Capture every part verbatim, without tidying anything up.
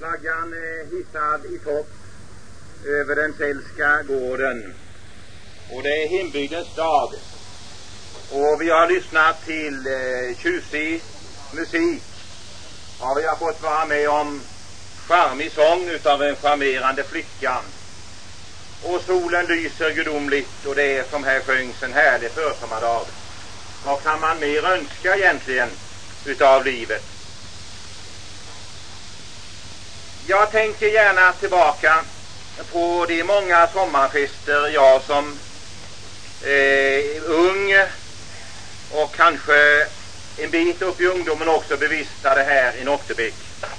flaggan hissad i topp över den Sällska gården. Och det är hembygdens dag. Och vi har lyssnat till eh, tjusig musik. Ja, vi har fått vara med om charmig sång utav en charmerande flicka. Och solen lyser gudomligt, och det är som här sjöngs en härlig försommardag. Vad kan man mer önska egentligen utav livet? Jag tänker gärna tillbaka på de många sommarfester jag som eh, ung och kanske en bit upp i ungdomen också bevistade här i Nottebäck.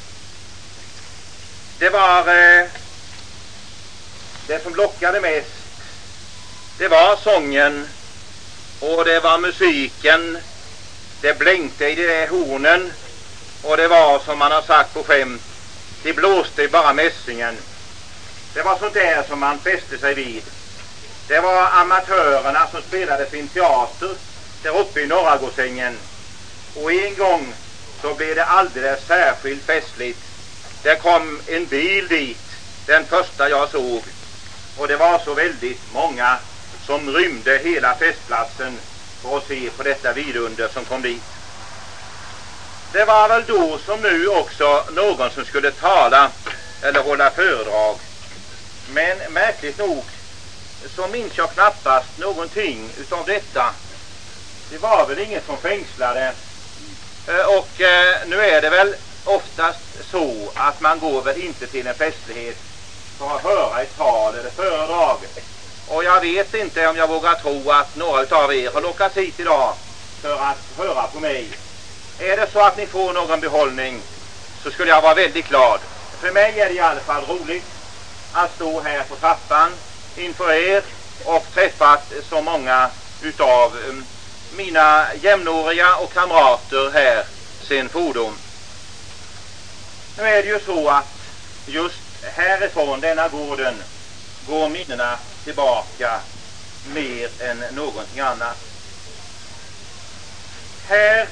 Det var eh, det som lockade mest. Det var sången och det var musiken. Det blänkte i de där hornen, och det var, som man har sagt på skämt, det blåste i bara mässingen. Det var sånt där som man fäste sig vid. Det var amatörerna som spelade sin teater där uppe i Norragårdsängen. Och en gång så blev det alldeles särskilt festligt. Det kom en bil dit, den första jag såg. Och det var så väldigt många som rymde hela festplatsen för att se på detta vidunder som kom dit. Det var väl då som nu också någon som skulle tala eller hålla föredrag. Men märkligt nog så minns jag knappast någonting utav detta. Det var väl ingen som fängslade. Och eh, nu är det väl oftast så att man går väl inte till en festlighet för att höra ett tal eller föredrag. Och jag vet inte om jag vågar tro att några utav er har lockats hit idag för att höra på mig. Är det så att ni får någon behållning, så skulle jag vara väldigt glad. För mig är det i alla fall roligt att stå här på trappan inför er och träffat så många utav um, mina jämnåriga och kamrater här sen fordom. Nu är det ju så att just härifrån denna gården går minnena tillbaka mer än någonting annat. Här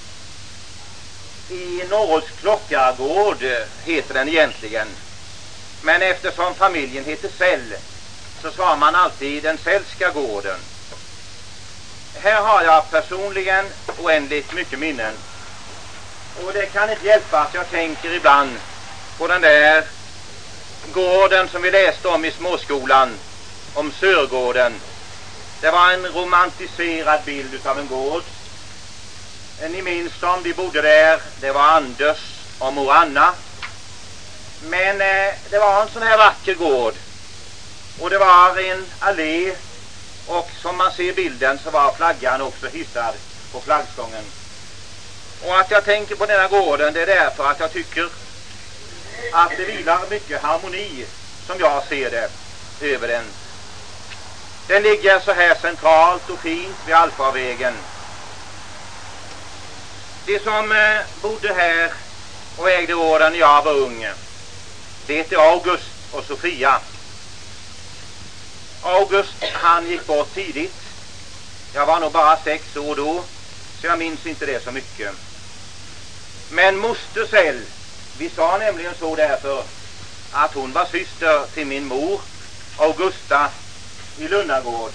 i Norrhults klockargård heter den egentligen, men eftersom familjen heter Säll så sa man alltid den Sällska gården. Här har jag personligen oändligt mycket minnen, och det kan inte hjälpa att jag tänker ibland på den där gården som vi läste om i småskolan, om Sörgården. Det var en romantiserad bild utav en gård. Ni minns som vi bodde där, det var Anders och mor Anna. Men eh, det var en sån här vacker gård, och det var en allé, och som man ser i bilden så var flaggan också hissad på flaggstången. Och att jag tänker på denna gården, det är därför att jag tycker att det vilar mycket harmoni, som jag ser det, över den. Den ligger så här centralt och fint vid Alfavägen. De som eh, bodde här och ägde gården när jag var ung, det heter August och Sofia. August, han gick bort tidigt. Jag var nog bara sex år då, så jag minns inte det så mycket. Men moster Säll, vi sa nämligen så därför att hon var syster till min mor, Augusta, i Lunnagård.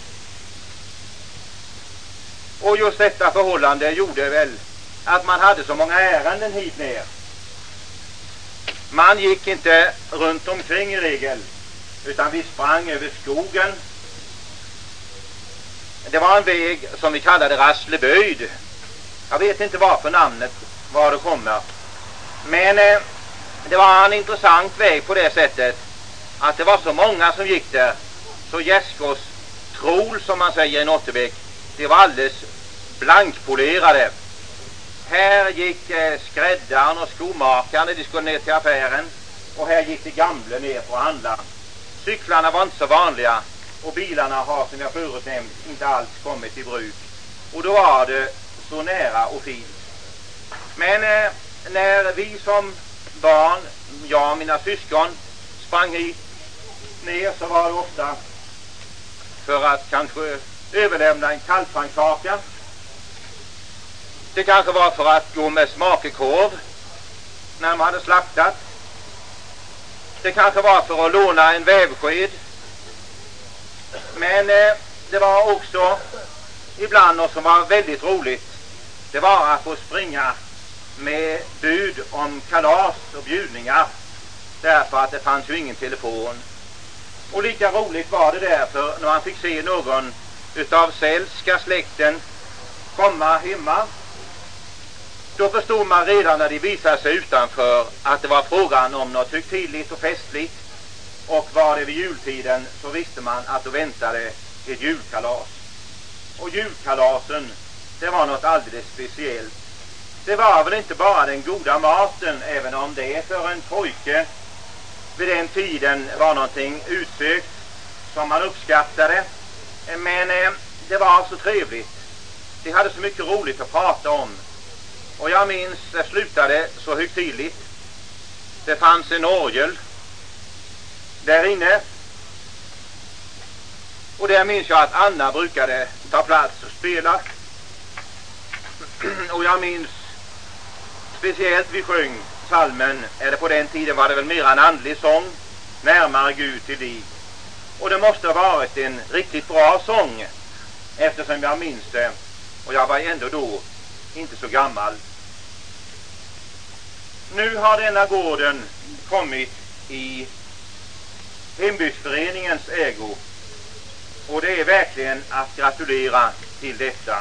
Och just detta förhållande gjorde väl att man hade så många ärenden hit ner. Man gick inte runt omkring i regel, utan vi sprang över skogen. Det var en väg som vi kallade Rassleböjd. Jag vet inte varför namnet, var det kommer. Men eh, det var en intressant väg på det sättet att det var så många som gick där. Så Gäskås trol, som man säger i Nottebäck, det var alldeles blankpolerade. Här gick eh, skräddaren och skomakaren, de skulle ner till affären, och här gick de gamla ner för att handla. Cyklarna var inte så vanliga, och bilarna har, som jag förut nämnt, inte alls kommit i bruk. Och då var det så nära och fint. Men eh, när vi som barn, jag och mina syskon, sprang hit ner, så var det ofta för att kanske överlämna en kalvpannkaka. Det kanske var för att gå med smakekorv när man hade slaktat. Det kanske var för att låna en vävsked. Men eh, det var också ibland något som var väldigt roligt. Det var att få springa med bud om kalas och bjudningar. Därför att det fanns ju ingen telefon. Och lika roligt var det därför när man fick se någon utav sällska släkten komma hemma. Då förstod man redan när de visade sig utanför att det var frågan om något högtidligt och festligt. Och var det vid jultiden så visste man att då väntade ett julkalas. Och julkalasen, det var något alldeles speciellt. Det var väl inte bara den goda maten, även om det för en pojke vid den tiden var någonting utsökt som man uppskattade. Men eh, det var så trevligt. De hade så mycket roligt att prata om. Och jag minns det slutade så högtidligt. Det fanns en orgel där inne. Och där minns jag att Anna brukade ta plats och spela. Och jag minns speciellt vi sjöng salmen, eller på den tiden var det väl mer en andlig sång, närmare Gud till dig. Och det måste ha varit en riktigt bra sång, eftersom jag minns det, och jag var ändå då inte så gammal. Nu har denna gården kommit i hembygdsföreningens ägo, och det är verkligen att gratulera till detta.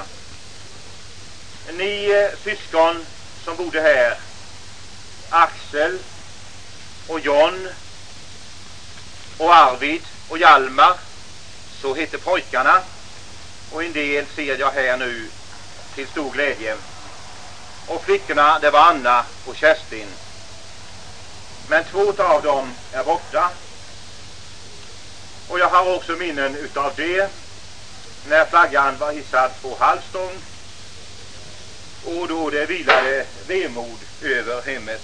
Ni eh, syskon som bodde här, Axel och John och Arvid och Hjalmar, så heter pojkarna, och en del ser jag här nu till stor glädje. Och flickorna, det var Anna och Kerstin. Men två av dem är borta. Och jag har också minnen utav det när flaggan var hissad på halvstång, och då det vilade vemod över hemmet.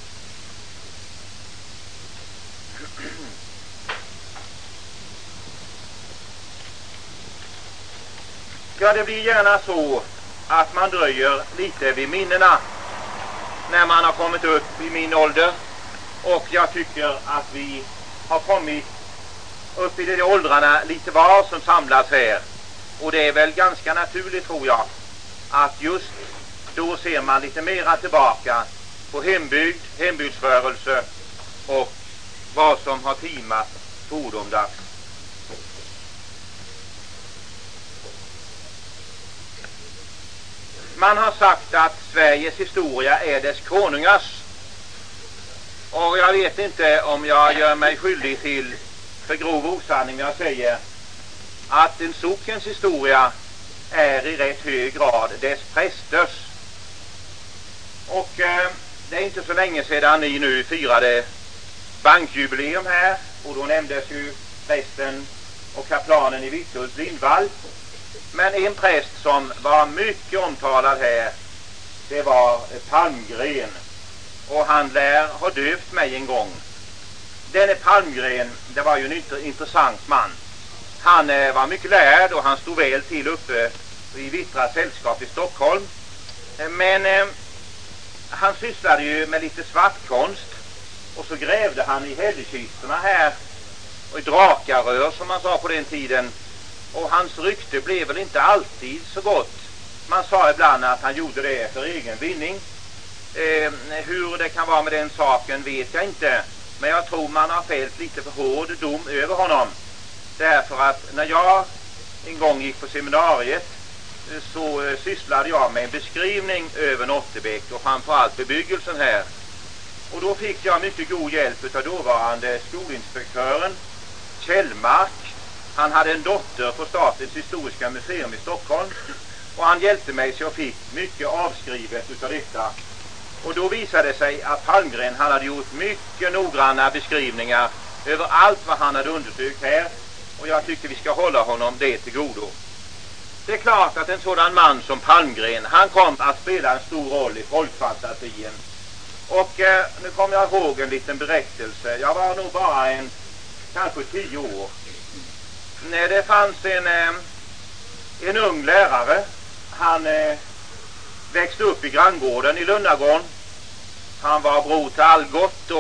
Ja, det blir gärna så att man dröjer lite vid minnena när man har kommit upp i min ålder, och jag tycker att vi har kommit upp i de åldrarna lite var som samlas här, och det är väl ganska naturligt, tror jag, att just då ser man lite mera tillbaka på hembygd, hembygdsrörelse och vad som har timat fordomdags. Man har sagt att Sveriges historia är dess konungars, och jag vet inte om jag gör mig skyldig till för grov osanning när jag säger att en sockens historia är i rätt hög grad dess prästers. Och eh, det är inte så länge sedan ni nu firade bankjubileum här, och då nämndes ju prästen och kaplanen i Vitthults Lindvall. Men en präst som var mycket omtalad här, det var Palmgren, och han lär ha döpt mig en gång. Denne Palmgren, det var ju en intressant man. Han eh, var mycket lärd, och han stod väl till uppe i Vittra sällskap i Stockholm. Men eh, han sysslade ju med lite svartkonst, och så grävde han i hällekistorna här, och i drakarör som man sa på den tiden. Och hans rykte blev väl inte alltid så gott. Man sa ibland att han gjorde det för egen vinning. Eh, hur det kan vara med den saken vet jag inte. Men jag tror man har fällt lite för hård dom över honom. Därför att när jag en gång gick på seminariet så eh, sysslade jag med en beskrivning över Nottebäck och framförallt bebyggelsen här. Och då fick jag mycket god hjälp av dåvarande skolinspektören Kjellmark. Han hade en dotter på Statens historiska museum i Stockholm, och han hjälpte mig så jag fick mycket avskrivet utav detta. Och då visade det sig att Palmgren, han hade gjort mycket noggranna beskrivningar över allt vad han hade undersökt här, och jag tycker vi ska hålla honom det till godo. Det är klart att en sådan man som Palmgren, han kom att spela en stor roll i folkfantasien. Och eh, nu kommer jag ihåg en liten berättelse. Jag var nog bara en, kanske tio år. När det fanns en, eh, en ung lärare. Han eh, växte upp i granngården i Lundagården. Han var bror till Algot och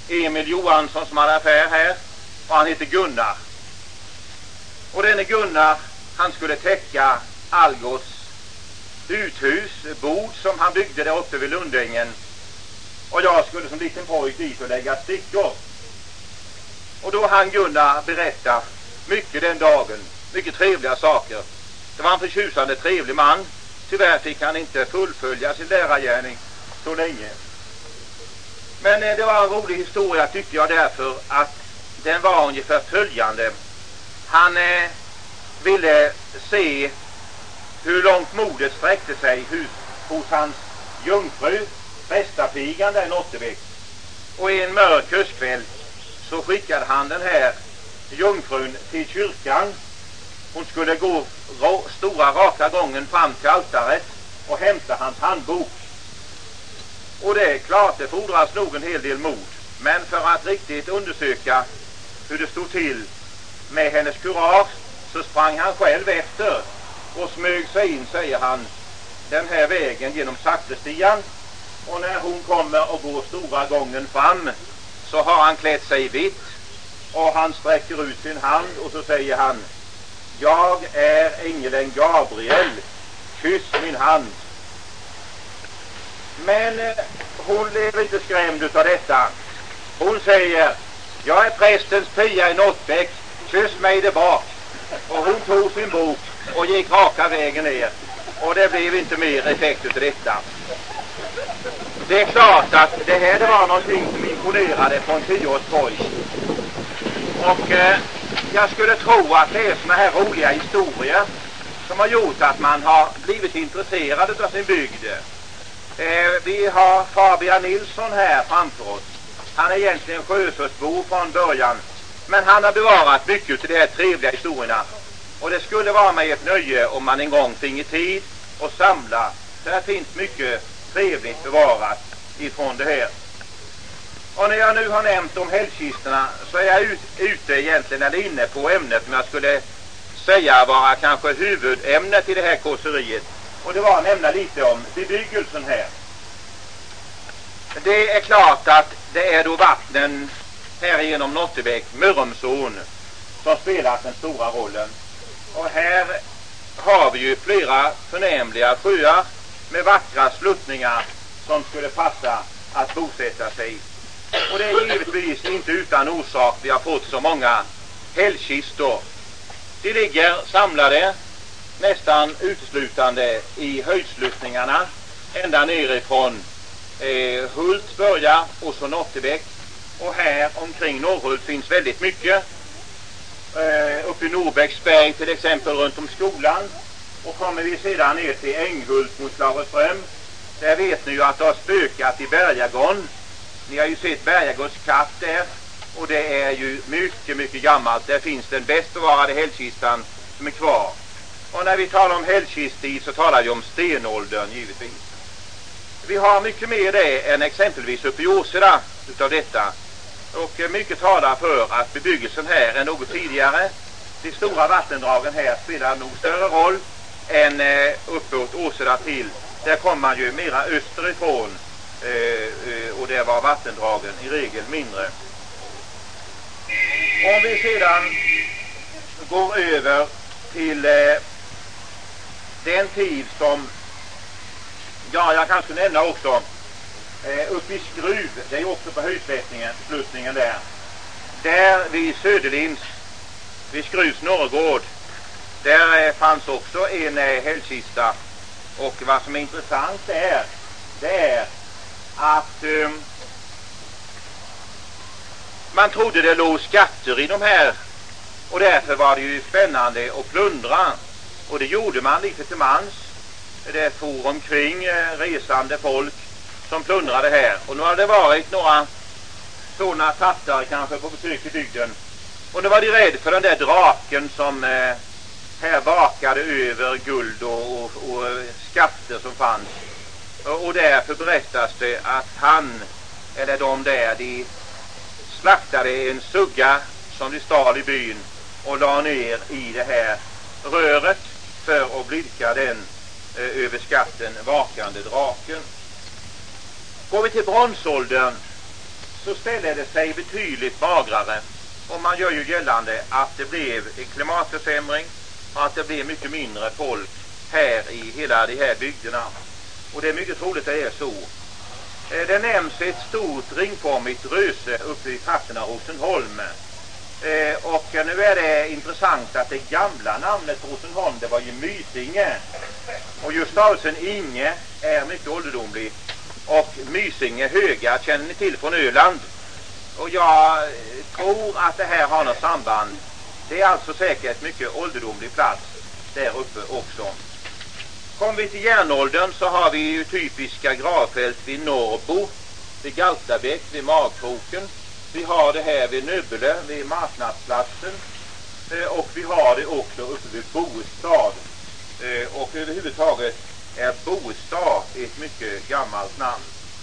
Emil Johansson som hade affär här, och han heter Gunnar. Och denne Gunnar, han skulle täcka Algots uthus, bod som han byggde där uppe vid Lundängen, och jag skulle som liten pojk dit och lägga stickor. Och då han Gunnar berätta mycket den dagen, mycket trevliga saker. Det var en förtjusande trevlig man. Tyvärr fick han inte fullfölja sin lärargärning så länge. Men eh, det var en rolig historia tycker jag, därför att den var ungefär följande. Han eh, ville se hur långt modet sträckte sig hos, hos hans jungfru, prästapigan där i Nottebäck. Och i en mörk höstkväll så skickade han den här jungfrun till kyrkan. Hon skulle gå rå, stora raka gången fram till altaret och hämta hans handbok. Och det är klart, det fordras nog en hel del mod. Men för att riktigt undersöka hur det stod till med hennes kurage så sprang han själv efter och smög sig in, säger han, den här vägen genom sakristian. Och när hon kommer och går stora gången fram så har han klätt sig vitt och han sträcker ut sin hand och så säger han: jag är ängeln Gabriel, kyss min hand. Men eh, hon blev inte skrämd utav detta. Hon säger: jag är prästens Pia i Nottbäck, kyss mig där bak. Och hon tog sin bok och gick raka vägen ner. Och det blev inte mer effekt utav detta. Det är klart att det här det var någonting som imponerade på en tioårspojk. Och eh, jag skulle tro att det är såna här roliga historier som har gjort att man har blivit intresserad av sin bygd. Eh, vi har Fabian Nilsson här framför oss. Han är egentligen Sjösåsbo från början, men han har bevarat mycket av de här trevliga historierna. Och det skulle vara mig ett nöje om man en gång finge tid och samla. Så här finns mycket trevligt bevarat ifrån det här. Och när jag nu har nämnt om hällkistorna så är jag ut, ute egentligen eller inne på ämnet som jag skulle säga vara kanske huvudämnet i det här kåseriet. Och det var att nämna lite om bebyggelsen här. Det är klart att det är då vattnen här genom Nottebäck, Mörrumsån, som spelat den stora rollen. Och här har vi ju flera förnämliga sjöar med vackra sluttningar som skulle passa att bosätta sig. Och det är givetvis inte utan orsak vi har fått så många hällkistor. De ligger samlade nästan uteslutande i höjdsluttningarna ända nerifrån eh, Hult börja och så Nottebäck. Och här omkring Norrhult finns väldigt mycket. Eh, uppe i Norrbäcksberg till exempel runt om skolan. Och kommer vi sedan ner till Änghult mot Slareström, där vet ni ju att det har spökat i Bergagån. Ni har ju sett Bergagårds katt där, och det är ju mycket, mycket gammalt. Där finns den bäst bevarade hällkistan som är kvar. Och när vi talar om hällkistid så talar vi om stenåldern givetvis. Vi har mycket mer det än exempelvis uppe i Åseda utav detta. Och mycket talar för att bebyggelsen här är något tidigare. De stora vattendragen här spelar nog större roll än eh, uppåt Åseda till. Där kommer man ju mera österifrån eh, och där var vattendragen i regel mindre. Om vi sedan går över till eh, den tid som, ja jag kanske nämna också eh, uppe i Skruv, det är också på höjdsluttningen sluttningen där. Där vid Söderlinds, vid Skruvs norrgård, där eh, fanns också en eh, hällkista. Och vad som är intressant är, det är att eh, man trodde det låg skatter i de här, och därför var det ju spännande att plundra. Och det gjorde man lite till mans. Det for omkring eh, resande folk som plundrade här. Och nu har det varit några sådana tattare kanske på besök i bygden. Och nu var de rädd för den där draken som eh, här vakade över guld och, och, och skatter som fanns. Och, och därför berättas det att han, eller de där, de slaktade en sugga som de stal i byn och la ner i det här röret för att blidka den eh, över skatten vakande draken. Går vi till bronsåldern så ställer det sig betydligt magrare. Och man gör ju gällande att det blev en klimatförsämring och att det blev mycket mindre folk här i hela de här bygderna. Och det är mycket troligt att det är så. Det nämns ett stort ringformigt röse uppe i trakten av Rosenholm. Och nu är det intressant att det gamla namnet Rosenholm, det var ju Mysinge. Och just stavelsen Inge är mycket ålderdomlig. Och Mysinge höga känner ni till från Öland. Och jag tror att det här har något samband. Det är alltså säkert mycket ålderdomlig plats där uppe också. Kommer vi till järnåldern så har vi ju typiska gravfält vid Norrbo, vid Galtabäck, vid Magkroken. Vi har det här vid Nöbbele, vid Marknadsplatsen. Och vi har det också uppe vid Boestad. Och överhuvudtaget är Boestad ett mycket gammalt namn.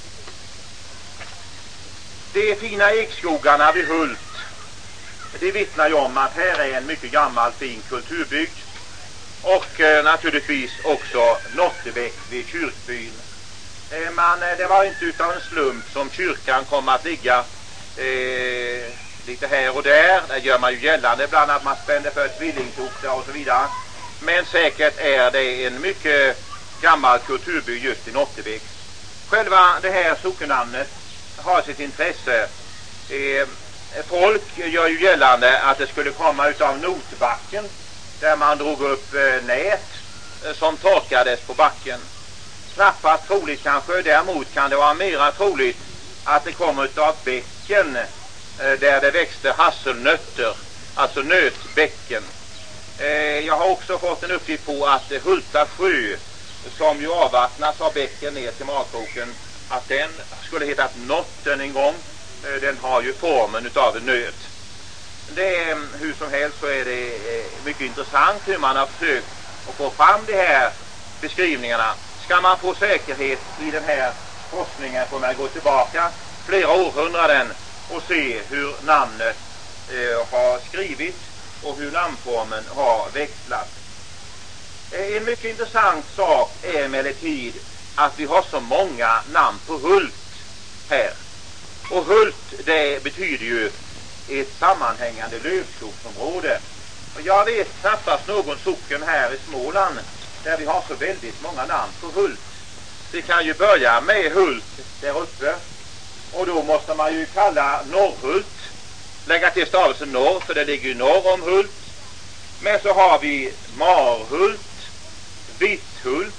De fina ekskogarna vid Hult, det vittnar ju om att här är en mycket gammal fin kulturbygd. Och eh, naturligtvis också Nottebäck vid kyrkbyn. Eh, man, eh, det var inte utan en slump som kyrkan kom att ligga eh, lite här och där. Där gör man ju gällande ibland att man spände för tvillingsoxar och så vidare. Men säkert är det en mycket gammal kulturbygd just i Nottebäck. Själva det här sockennamnet har sitt intresse. Eh, folk gör ju gällande att det skulle komma utav Notbacken, där man drog upp eh, nät eh, som torkades på backen. Knappast troligt kanske, däremot kan det vara mera troligt att det kommer utav bäcken eh, där det växte hasselnötter, alltså nötbäcken. Eh, jag har också fått en uppgift på att eh, Hulta sjö, som ju avvattnas av bäcken ner till Magkroken, att den skulle hetat Notten en gång. Eh, den har ju formen utav en nöt. Det är, hur som helst så är det mycket intressant hur man har försökt att få fram de här beskrivningarna. Ska man få säkerhet i den här forskningen får man gå tillbaka flera århundraden och se hur namnet eh, har skrivits och hur namnformen har växlat. Eh, en mycket intressant sak är emellertid att vi har så många namn på Hult här. Och Hult, det betyder ju ett sammanhängande lövskogsområde. Och jag vet knappast någon socken här i Småland där vi har så väldigt många namn på Hult. Vi kan ju börja med Hult där uppe. Och då måste man ju kalla Norrhult. Lägga till stavelsen norr, för det ligger ju norr om Hult. Men så har vi Marhult, Vitthult.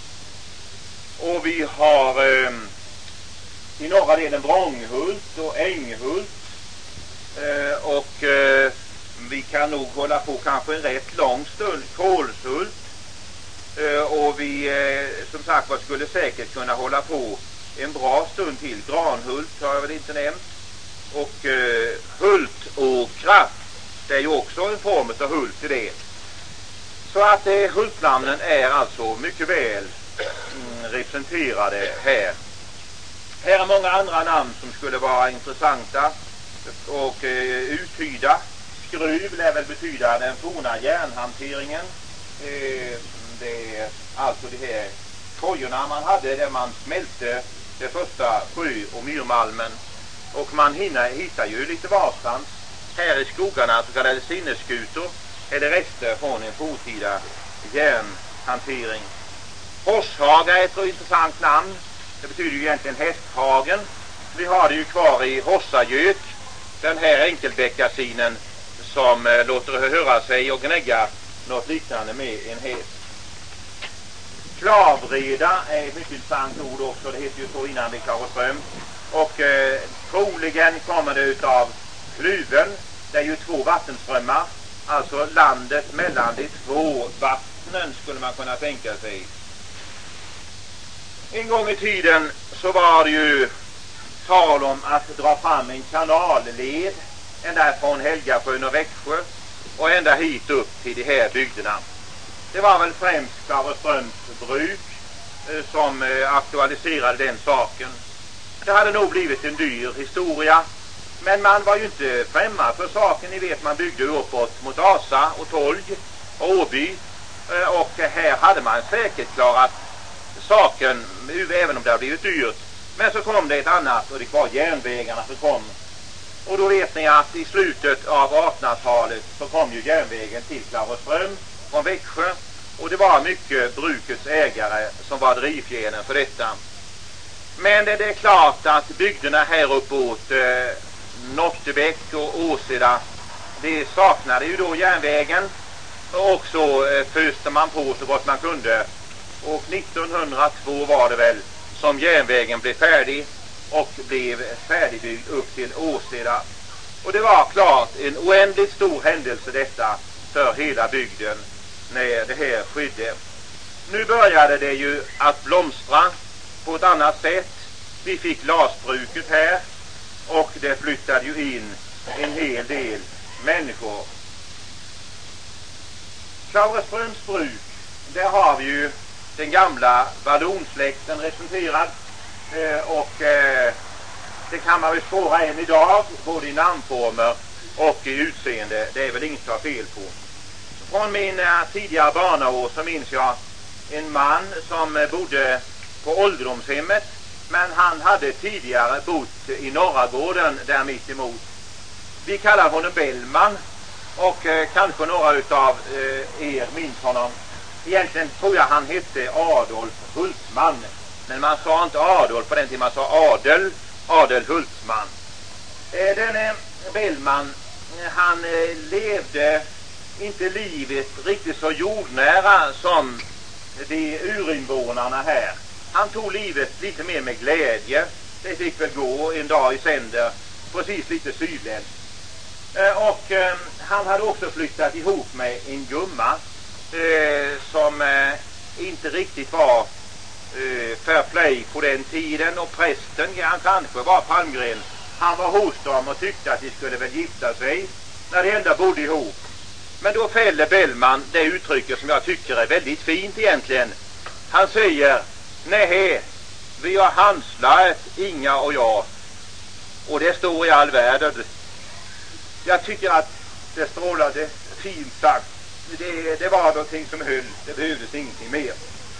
Och vi har eh, i norra delen Vrånghult och Änghult. Eh, och eh, vi kan nog hålla på kanske en rätt lång stund. Kolshult. Eh, och vi eh, som sagt vad skulle säkert kunna hålla på en bra stund till. Granhult har jag väl inte nämnt. Och eh, Hultåkra, det är ju också en form av hult i det. Så att eh, hultnamnen är alltså mycket väl mm, representerade här. Här är många andra namn som skulle vara intressanta och eh, uttyda. Skruv lär väl betyda den forna järnhanteringen. Eh, det är alltså de här kojorna man hade där man smälte det första sjö- och myrmalmen. Och man hinner, hittar ju lite varstans här i skogarna så kallade sinnesskutor eller rester från en fortida järnhantering. Horshaga är ett så intressant namn. Det betyder ju egentligen hästhagen. Vi har det ju kvar i Horsagök, den här enkelbäckasinen som eh, låter höra sig och gnägga något liknande med en häst. Klavreda är ett mycket intressant ord också. Det heter ju så innan vid Klarström. Och eh, troligen kommer det utav kluven. Det är ju två vattenströmmar. Alltså landet mellan de två vattnen skulle man kunna tänka sig. En gång i tiden så var det ju tal om att dra fram en kanalled ända från Helgasjön och Växjö och ända hit upp till de här bygderna. Det var väl främst Klarströms bruk eh, som eh, aktualiserade den saken. Det hade nog blivit en dyr historia, men man var ju inte främmande för saken. Ni vet, man byggde uppåt mot Asa och Tolg och Åby eh, och här hade man säkert klarat saken, även om det har blivit dyrt, Men så kom det ett annat, och det var järnvägarna som kom. Och då vet ni att i slutet av artonhundratalet så kom ju järnvägen till Klarreström från Växjö. Och det var mycket brukets ägare som var drivfjädern för detta. Men det, det är klart att bygderna här uppåt eh, Nottebäck och Åseda, det saknade ju då järnvägen. Och så eh, föste man på så gott man kunde. Och nittonhundratvå var det väl som järnvägen blev färdig och blev färdigbyggd upp till Åseda. Och det var klart en oändligt stor händelse detta för hela bygden när det här skedde. Nu började det ju att blomstra på ett annat sätt. Vi fick glasbruket här och det flyttade ju in en hel del människor. Klarreströms bruk, där har vi ju den gamla vallonsläkten representerad eh, och eh, det kan man väl spåra än idag både i namnformer och i utseende. Det är väl inget att ta fel på. Från mina tidigare barnaår så minns jag en man som bodde på ålderdomshemmet, men han hade tidigare bott i Norragården där mitt emot. Vi kallar honom Bellman och eh, kanske några utav eh, er minns honom. Egentligen tror jag han hette Adolf Hultman, men man sa inte Adolf på den tiden, man sa Adel, Adel Hultman. Eh, denne Bellman, han eh, levde inte livet riktigt så jordnära som de urinvånarna här. Han tog livet lite mer med glädje. Det fick väl gå en dag i sänder, precis lite sydländskt. Eh, och eh, han hade också flyttat ihop med en gumma eh, som eh, inte riktigt var eh, fair play på den tiden. Och prästen, ja, han kanske var Palmgren. Han var hos dem och tyckte att de skulle väl gifta sig när de ändå bodde ihop. Men då fäller Bellman det uttrycket som jag tycker är väldigt fint egentligen. Han säger: nej, vi har handslaget, Inga och jag. Och det står i all världen. Jag tycker att det strålade fint sagt. Det, det var någonting som höll. Det behövdes ingenting mer.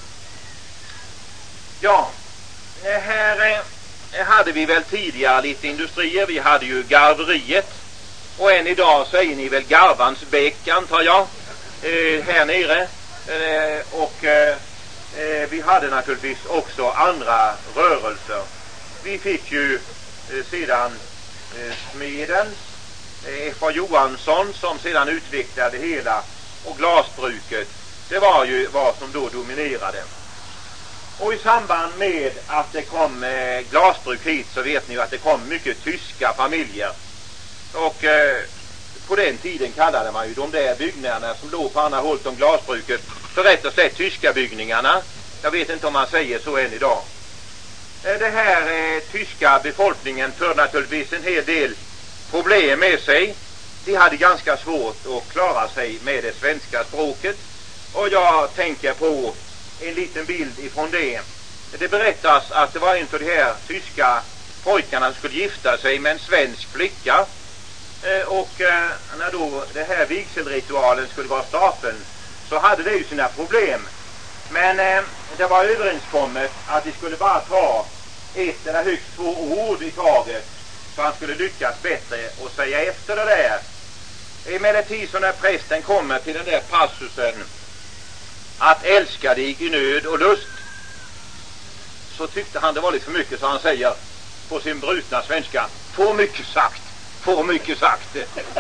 Ja, här eh, hade vi väl tidigare lite industrier. Vi hade ju garveriet. Och än idag så är ni väl Garvans bäck, antar jag, eh, här nere. Eh, och eh, vi hade naturligtvis också andra rörelser. Vi fick ju eh, sedan eh, Smedens, eh, F A Johansson, som sedan utvecklade hela, och glasbruket. Det var ju vad som då dominerade. Och i samband med att det kom eh, glasbruk hit så vet ni ju att det kom mycket tyska familjer. Och eh, på den tiden kallade man ju de där byggnaderna som låg på andra håll om glasbruket för rätt och slett tyska byggningarna. Jag vet inte om man säger så än idag. Eh, det här eh, tyska befolkningen för naturligtvis en hel del problem med sig. De hade ganska svårt att klara sig med det svenska språket. Och jag tänker på en liten bild ifrån det. Det berättas att det var en av de här tyska pojkarna som skulle gifta sig med en svensk flicka. Och när då det här vigselritualen skulle vara starten så hade det ju sina problem. Men det var överenskommet att de skulle bara ta ett eller högst två ord i taget så han skulle lyckas bättre och säga efter det där. Emellertid så när prästen kommer till den där passusen att älska dig i nöd och lust, så tyckte han det var lite för mycket, så han säger på sin brutna svenska: för mycket sagt, för mycket sagt.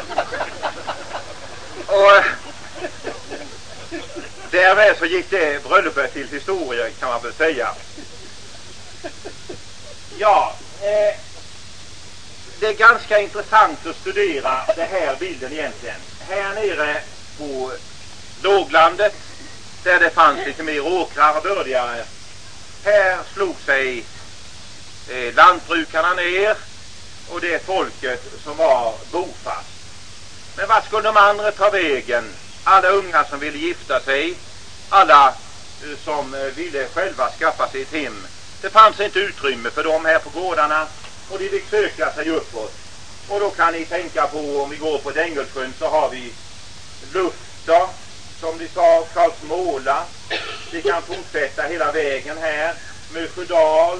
Och därmed så gick det bröllopet till historia, kan man väl säga. Ja, eh, det är ganska intressant att studera den här bilden egentligen. Här nere på låglandet, där det fanns lite mer åkrar och bördigare, här slog sig eh, lantbrukarna ner och det folket som var bofast. Men vad skulle de andra ta vägen? Alla unga som ville gifta sig, alla eh, som eh, ville själva skaffa sig ett hem. Det fanns inte utrymme för dem här på gårdarna och de fick söka sig uppåt. Och då kan ni tänka på, om vi går på Dängelsjön så har vi Lufta, som de sa, Karlsmåla. Vi kan fortsätta hela vägen här, Mösjödal,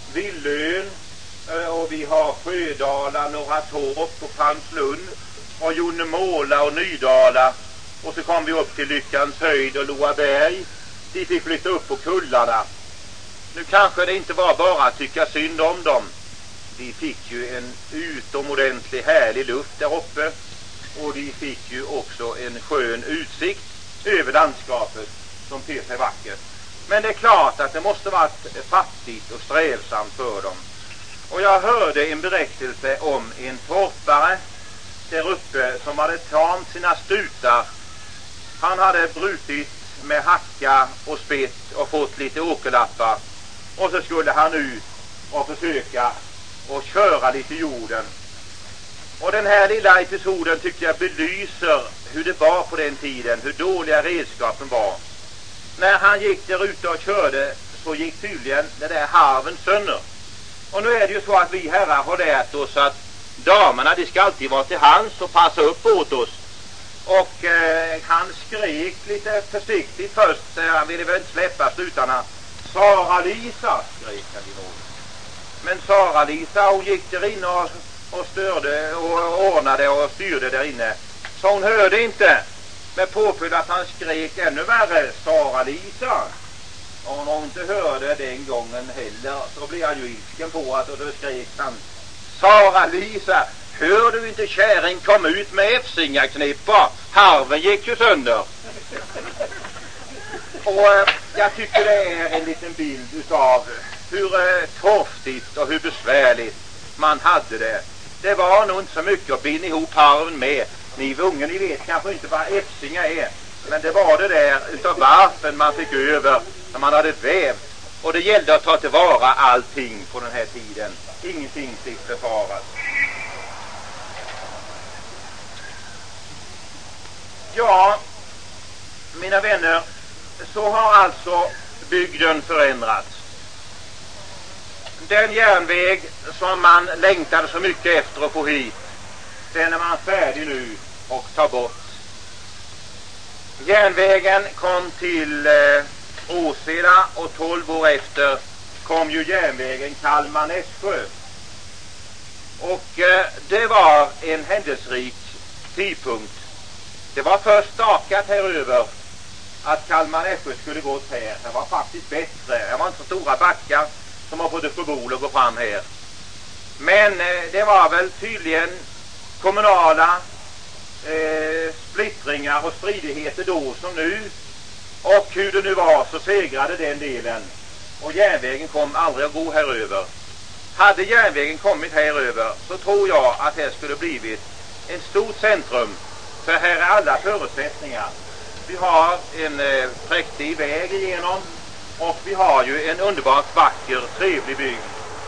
Villön, och vi har Sjödala, Norra Torp och Franslund och Jonnemåla och Nydala, och så kom vi upp till Lyckans höjd och Loaberg. De fick flytta upp på kullarna. Nu kanske det inte var bara att tycka synd om dem. De fick ju en utomordentlig härlig luft där uppe, och de fick ju också en skön utsikt över landskapet som ter sig vackert. Men det är klart att det måste varit fattigt och strävsamt för dem. Och jag hörde en berättelse om en torpare där uppe som hade tamt sina stutar. Han hade brutit med hacka och spett och fått lite åkerlappar, och så skulle han ut och försöka och köra lite jorden. Och den här lilla episoden tycker jag belyser hur det var på den tiden, hur dåliga redskapen var. När han gick där ute och körde så gick tydligen det där harven sönder. Och nu är det ju så att vi herrar har lärt oss att damerna, de ska alltid vara till hands och passa upp åt oss. Och eh, han skrek lite försiktigt först, han ville väl inte släppa slutarna. Sara-Lisa, skrek han i någon. Men Sara-Lisa, hon gick där inne och, och störde och ordnade och styrde där inne. Så hon hörde inte, med påföljd att han skrek ännu värre, Sara-Lisa. Och när hon inte hörde den gången heller, så blev han ju ilsken på att, och då skrek han, Sara-Lisa, hör du inte käring kom ut med Efsingaknippar? Harven gick ju sönder. Och eh, jag tycker det är en liten bild utav hur eh, torftigt och hur besvärligt man hade det. Det var nog inte så mycket att binda ihop harven med. Ni unga, ni vet kanske inte vad Efsinga är, men det var det där utav varfen man fick över när man hade vävt. Och det gällde att ta tillvara allting på den här tiden. Ingenting fick befaras. Ja, mina vänner, så har alltså bygden förändrats. Den järnväg som man längtade så mycket efter att få hit, den är man färdig nu och tar bort. Järnvägen kom till eh, Åseda, och tolv år efter kom ju järnvägen Kalmar-Nässjö. Och eh, det var en händelserik tidpunkt. Det var först stakat här över att Kalmar-Nässjö skulle gå här. Det var faktiskt bättre. Det var inte så stora backar som har både förbol och gå fram här. Men eh, det var väl tydligen kommunala eh, splittringar och stridigheter då som nu. Och hur det nu var så segrade den delen. Och järnvägen kom aldrig att gå här över. Hade järnvägen kommit här över så tror jag att det skulle blivit ett stort centrum. För här är alla förutsättningar. Vi har en eh, präktig väg igenom, och vi har ju en underbart vacker, trevlig bygd.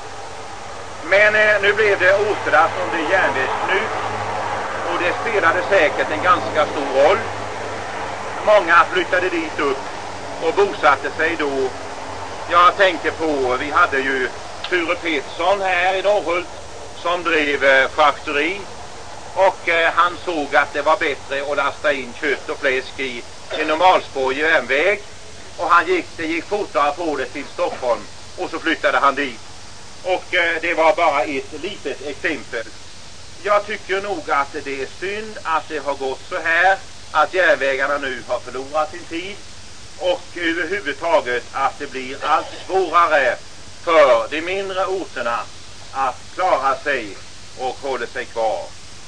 Men eh, nu blev det Åseda som blev järnvägsknut, och det spelade säkert en ganska stor roll. Många flyttade dit upp och bosatte sig då. Jag tänker på, vi hade ju Ture Pettersson här i Norrhult som drev eh, charkuteri. Och eh, han såg att det var bättre att lasta in kött och fläsk i en normalspårig järnväg. Och han gick, det gick fortare på det till Stockholm, och så flyttade han dit. Och eh, det var bara ett litet exempel. Jag tycker nog att det är synd att det har gått så här, att järnvägarna nu har förlorat sin tid, och överhuvudtaget att det blir allt svårare för de mindre orterna att klara sig och hålla sig kvar.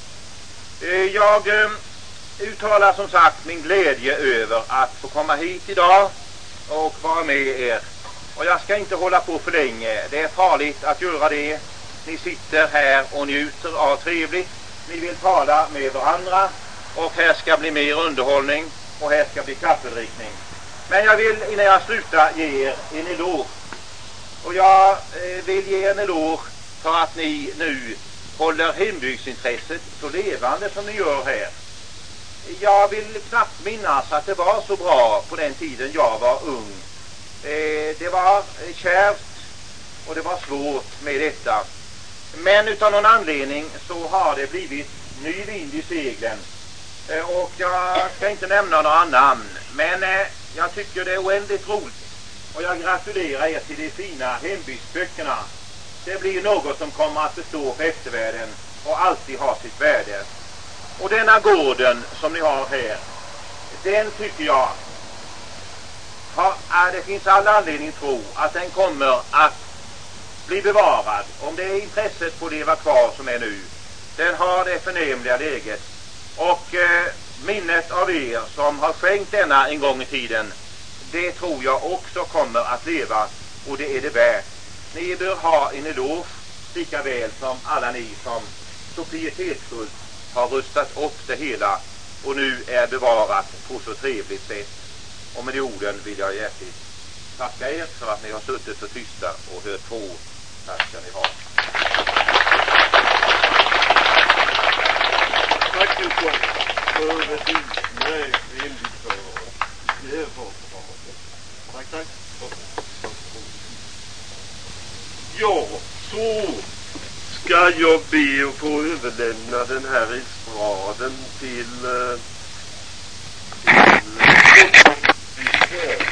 Jag eh, uttalar som sagt min glädje över att få komma hit idag och vara med er. Och jag ska inte hålla på för länge. Det är farligt att göra det. Ni sitter här och njuter av trevligt. Ni vill tala med varandra, och här ska bli mer underhållning, och här ska bli kaffedrickning. Men jag vill innan jag slutar ge er en eloge. Och jag eh, vill ge en eloge för att ni nu håller hembygdsintresset så levande som ni gör här. Jag vill knappt minnas att det var så bra på den tiden jag var ung. Eh, det var kärvt och det var svårt med detta. Men utan någon anledning så har det blivit ny vind i seglen. Eh, och jag ska inte nämna några namn. Men eh, jag tycker det är oändligt roligt. Och jag gratulerar er till de fina hembygdsböckerna det blir något som kommer att bestå för eftervärlden och alltid ha sitt värde. Och denna gården som ni har här, den tycker jag har, det finns all anledning tro att den kommer att bli bevarad. Om det är intresset på leva kvar som är nu, den har det förnämliga läget. Och eh, minnet av er som har skänkt denna en gång i tiden, det tror jag också kommer att leva, och det är det värt. Ni bör ha en eloge lika väl som alla ni som så pietetsfullt har rustat upp det hela och nu är bevarat på så trevligt sätt. Och med de orden vill jag hjärtligt tacka er för att ni har suttit så tysta och hört på. Tack ska ni ha. Tack Gud för ett utmärkt enligt för det för tack, tack. Ja, så ska jag be att få överlämna den här estraden till uh, till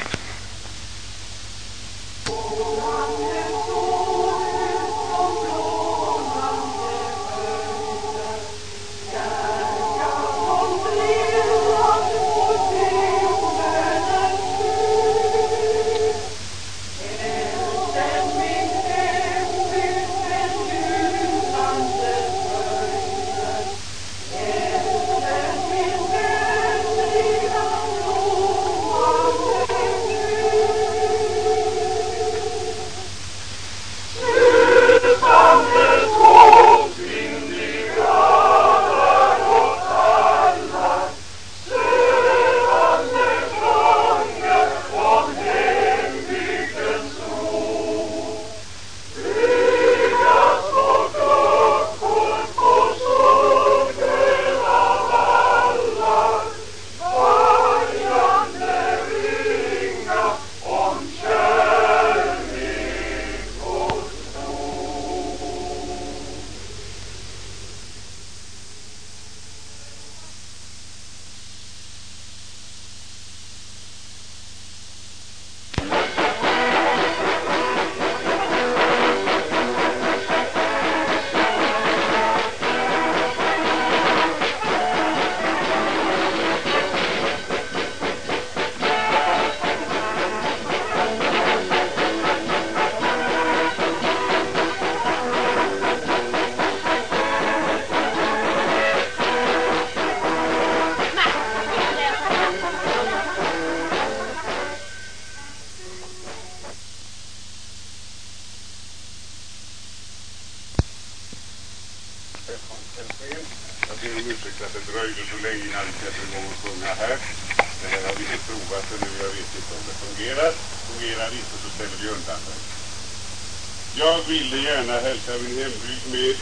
Jag ville gärna hälsa min hembygd med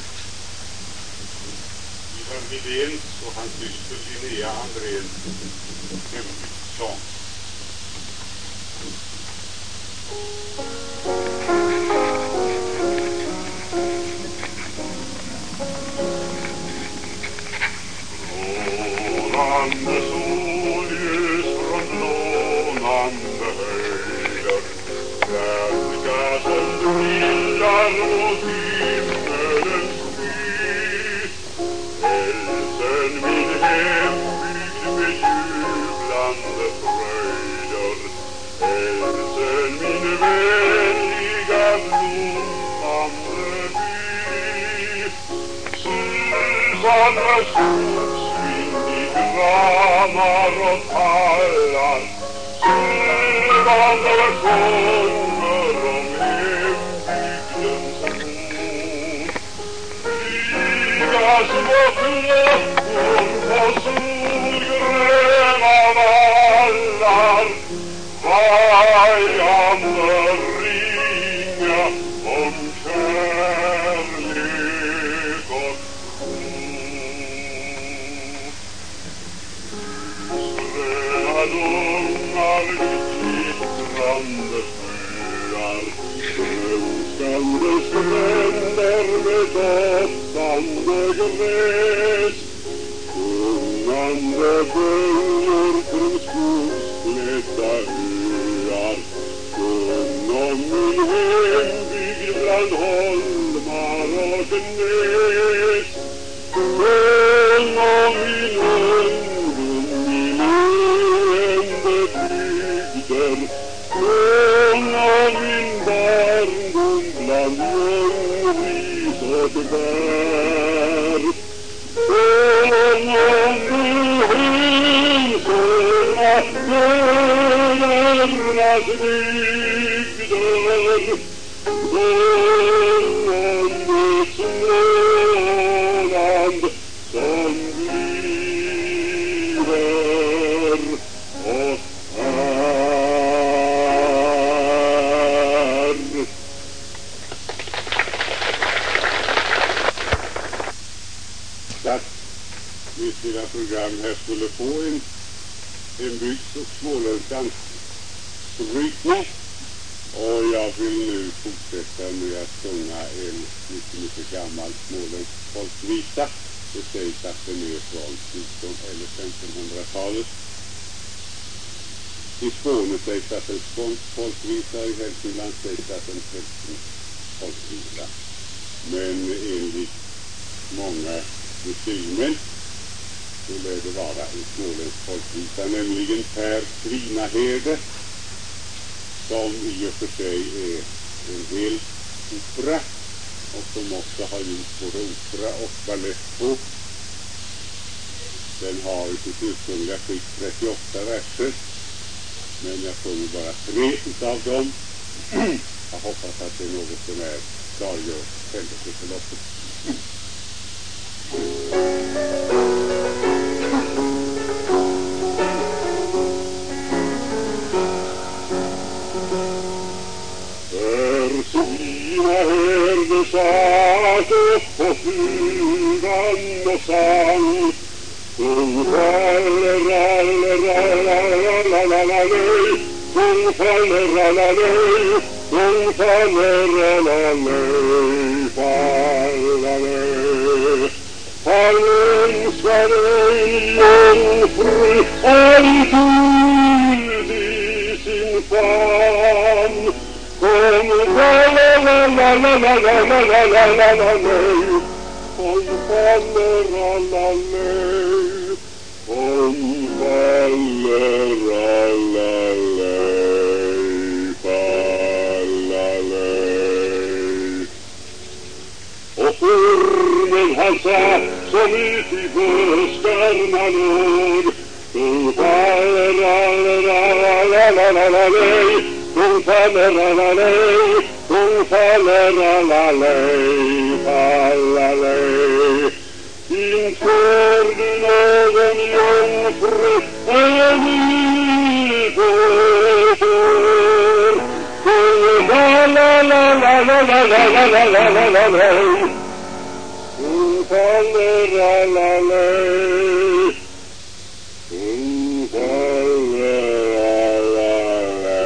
Ivan Widéns och hans syster Linnea Andréns hembygdssång. Rådande solljus från blånande höjder, verkar som brillar mot himmelens sky. Hälsen min hembygd med jublande fröjder, hälsen min vänliga blommande by. Susande skogsvind i granar och tallar, svävande sånger om hembygdens ro. Flyga små klockor på solgröna vallar, vajande ringa om kärlek och lungar glittrande sjöar, önskande stränder med doftande gräs, sjungande böljor kring skogsklädda öar. Sjung om min hembygd bland håll Agnäs, sjung om min ungdom i leende bygder, sjung om min barndom bland ljungris och bär, sjung om de hälsorna brödernas bygder, sjung om det Småland som bliver och är. Att mitt lilla program här skulle få en, en bygds- och småländskans brytning. Och jag vill nu fortsätta med att sjunga en mycket, mycket gammal småländsk folkvisa. Det sägs att den är från fjorton- eller femtonhundratalet. I Skåne sägs att en skånsk folkvisa, i Hälsingland sägs att en hälsingsk folkvisa. Men enligt många muslimer så lär det vara en småländsk folkvisa, nämligen Per Krinaherde, som i och för sig är en hel opera och som också har gjort både opera och balett på. Den har i sitt ursprungliga skick trettioåtta verser, men jag sjunger bara tre utav dem. Jag hoppas att det är något som är klargör händelseförloppet. Krinaherde satt upp på flugan och sang, Ung-faller-ralle-ralle-ralle-ralle-ralle, Ung-faller-ralle-ralle, Ung-faller-ralle-ralle, Fallenskar ej jungfru är guld i sin famn, Kom faller-ralle-ralle-ralle-ralle-ralle, Kom faller-ralle-ralle, Kom faller-ralle-ralle. Och ormen han sa som ut i buskarna låg, Kom faller-ralle-ralle-ralle-ralle, Kom faller-ralle, Kom faller-ralle, faller-ralle. Inför du någon jungfru är nyfödd, Kom faller-ralle-ralle-ralle-ralle, Kom faller-ralle, Kom faller-ralle.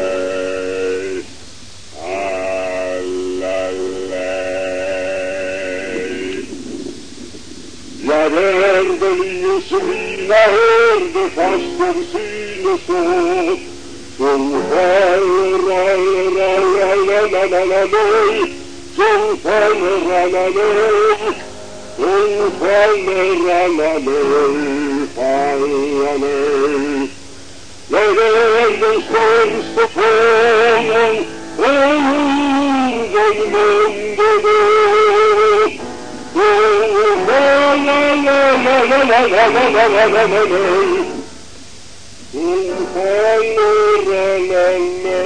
Jag hörde Lius Krinaherde fastän synes åt, Som faller-ralle-ralle-ralle-ralle, Som faller-ralle-ralle, Som faller-ralle-ralle, faller-ralle. Jag är den största fången och jorden munde Ung-faller-ralle-ralle-ralle-ralle, Ung-faller-ralle-ralle,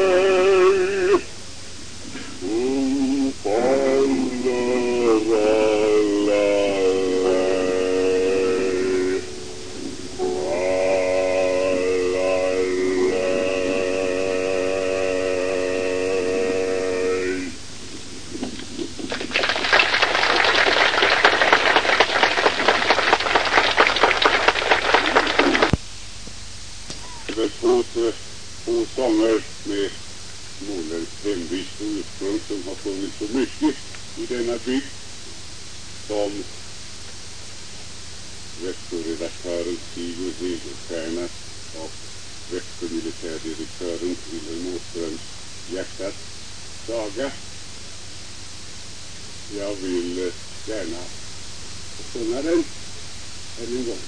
två sånger med småländskt hemvist och ursprung som har funnits så mycket i denna bygd, som Växjöredaktören Sigurd Hegelstierna och Växjömilitärdirektören Wilhelm Åströms Hjärtats saga. Jag vill gärna sjunga den än en gång.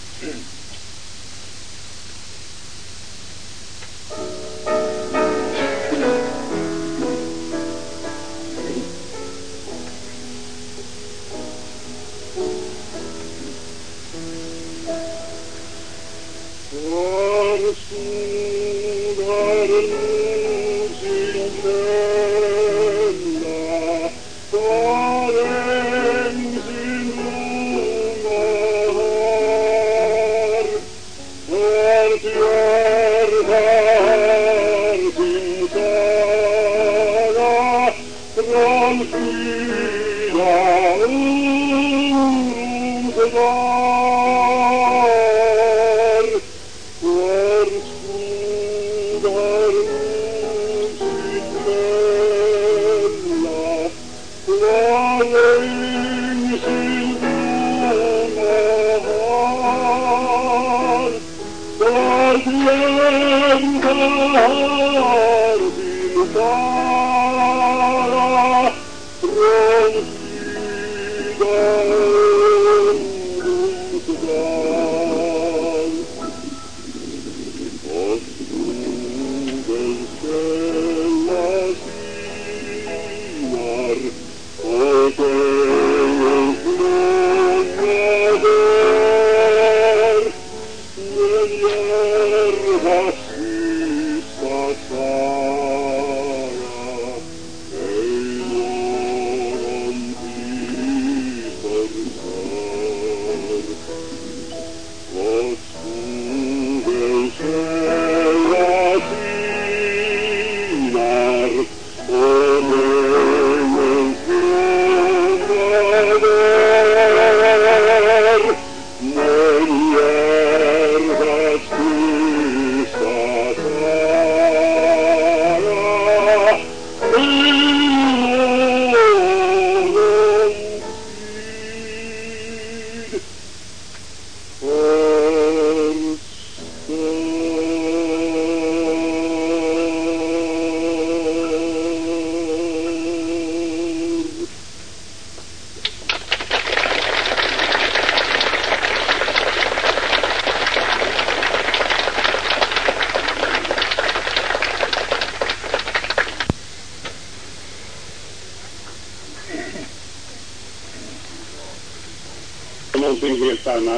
Någonting helt annat.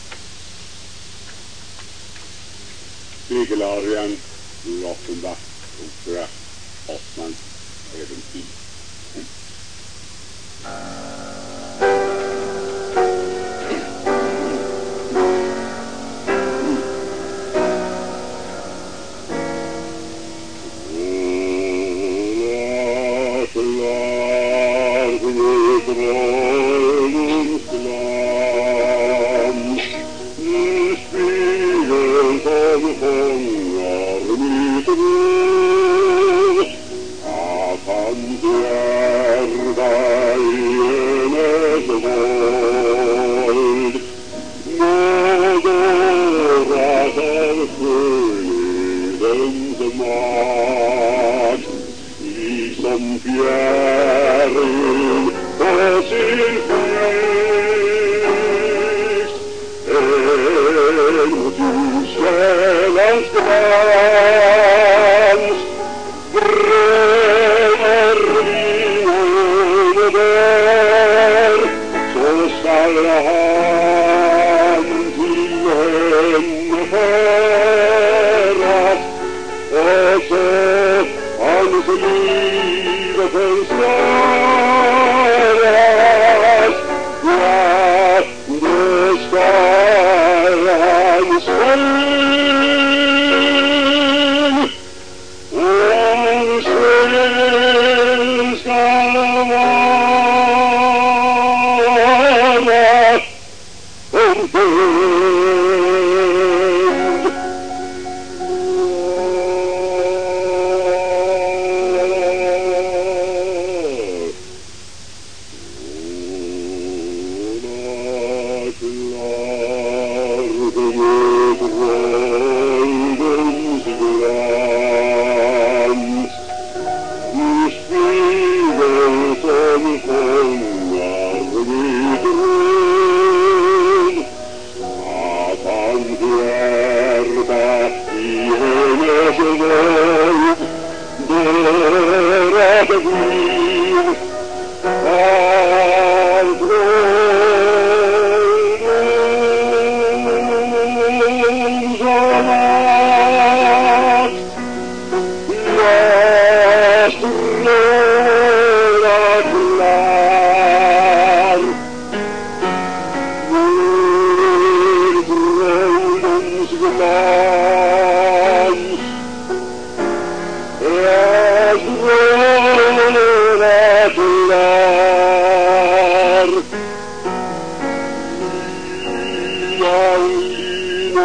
Spegelarian ur Offenbach, opera, Hoffmann, äventyr.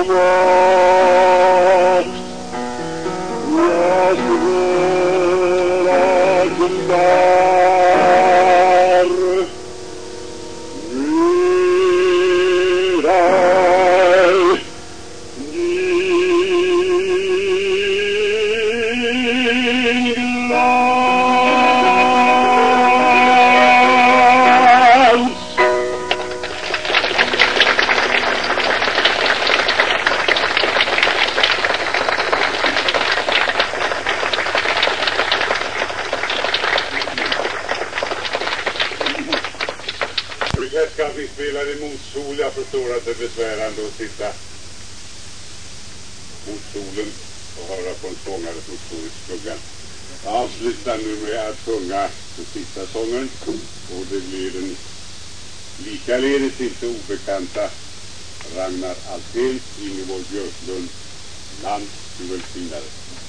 Kan vi spela det mot sol? Jag förstår att det är besvärande att sitta mot solen och höra på en sångare som står i skuggan. Jag avslutar nu med att sjunga den sista sången, och det blir den likaledes inte obekanta Ragnar Alfvéns, Ingeborg Björklund, Land du välsignare.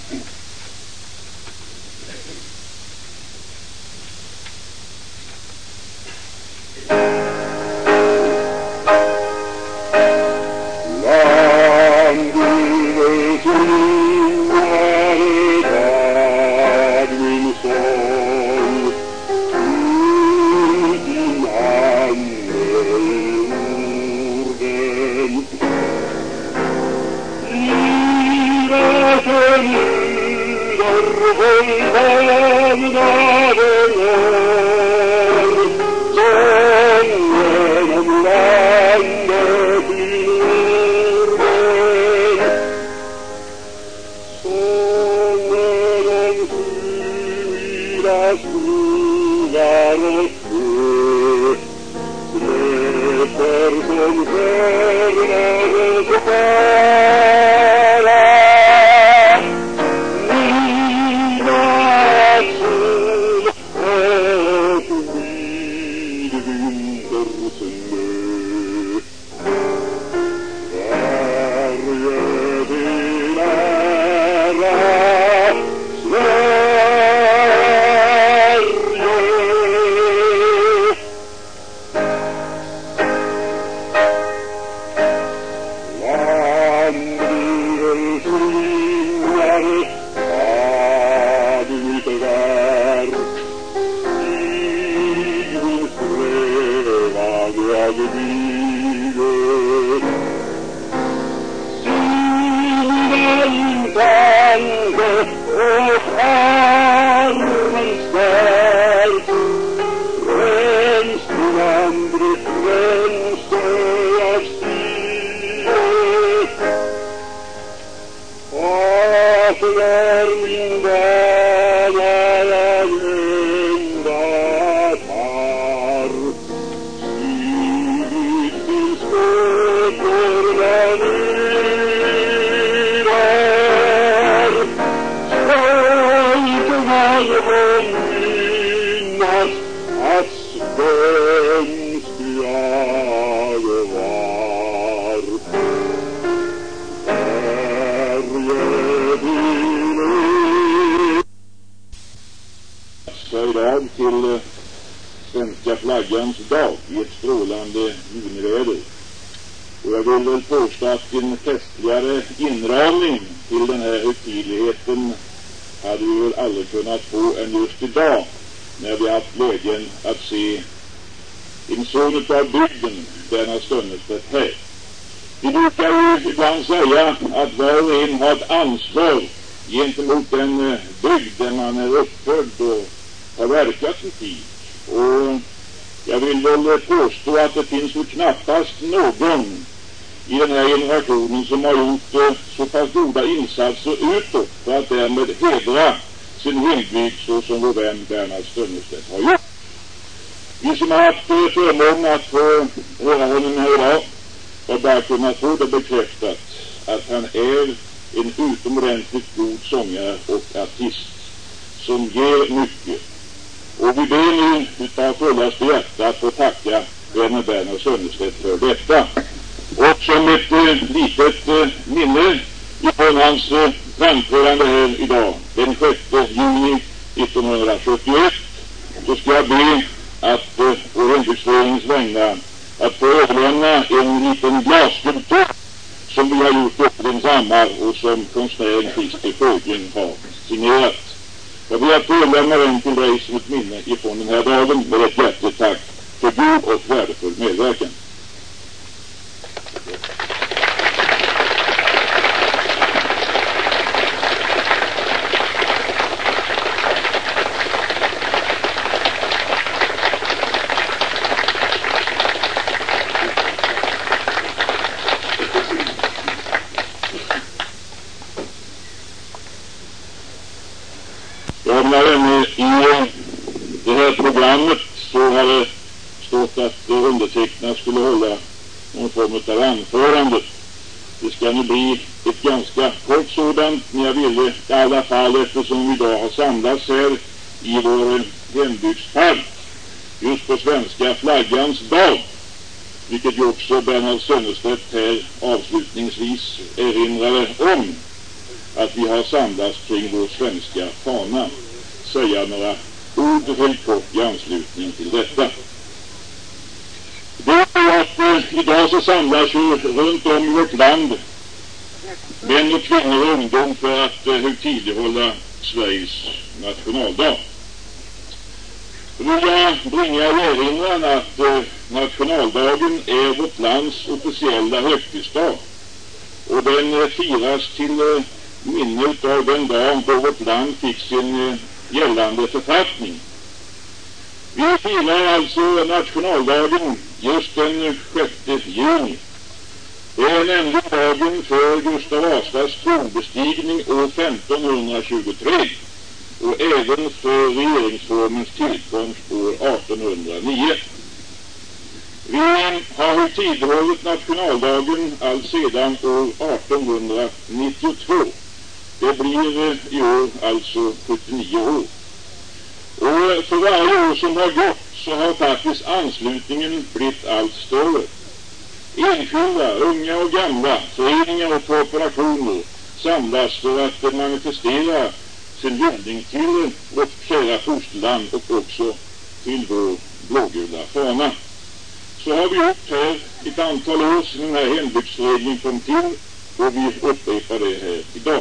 Till svenska flaggans dag i ett strålande juniväder. Och jag vill väl påstå att en festligare inramning till den här högtidligheten hade vi väl aldrig kunnat få än just idag, när vi haft glädjen att se en son av bygden, Bernhard Sönnerstedt, här. Vi brukar ju ibland säga att var och en har ett ansvar gentemot den bygd där man är uppfödd och har verkat en tid. Och jag vill väl påstå att det finns ju knappast någon i den här generationen som har gjort eh, så pass goda insatser utåt för att därmed hedra sin hembygd så som vår vän Bernhard Sönnerstedt har gjort. Vi som har haft eh, förmånen att få höra honom här idag har bara kunnat få det bekräftat att han är en utomordentligt god sångare och artist som ger mycket. Och vi ber nu utav fullaste hjärta att få tacka vännen Bernhard Sönnerstedt för detta. Och som ett eh, litet eh, minne ifrån hans eh, framförande här idag, den sjätte juni nittonhundrasjuttioett, så ska jag be att eh, på hembygdsföreningens vägnar att få överlämna en liten glasskulptur som vi har gjort Öppnings hammar och som konstnären Christer Sjögren har signerat. Jag ber att få överlämna den till dig som ett minne ifrån den här dagen med ett hjärtligt tack för god och värdefull medverkan. Ja, mina vänner, i det här programmet så har det stått att undertecknad skulle hålla någon form av anförande. Det ska nu bli ett ganska kort sådant, men jag ville i alla fall, eftersom vi idag har samlats här i vår hembygdspark just på svenska flaggans dag, vilket ju också Bernhard Sönnerstedt här avslutningsvis erinrade om, att vi har samlats kring vår svenska fana, säga några ord helt kort i anslutning till detta. Det är så att eh, idag så samlas ju runt om i vårt land män och kvinnor och ungdom för att eh, högtidlighålla Sveriges nationaldag. Då vill jag bringa erinran att eh, nationaldagen är vårt lands officiella högtidsdag, och den eh, firas till eh, minnet av den dag då vårt land fick sin eh, gällande författning. Vi firar alltså nationaldagen just den sjätte juni. Det är nämligen dagen för Gustav Vasas tronbestigning år femtonhundratjugotre och även för regeringsformens tillkomst år artonhundranio. Vi har högtidlighållit nationaldagen alltsedan år artonhundranittiotvå. Det blir i år alltså sjuttionio år. Och för varje år som har gått så har faktiskt anslutningen blivit allt större. Enskilda, unga och gamla, föreningar och korporationer samlas för att manifestera sin hyllning till vårt kära fosterland och också till vår blågula fana. Så har vi gjort här ett antal år sedan den här hembygdsföreningen kom till, och vi upprepar det här idag.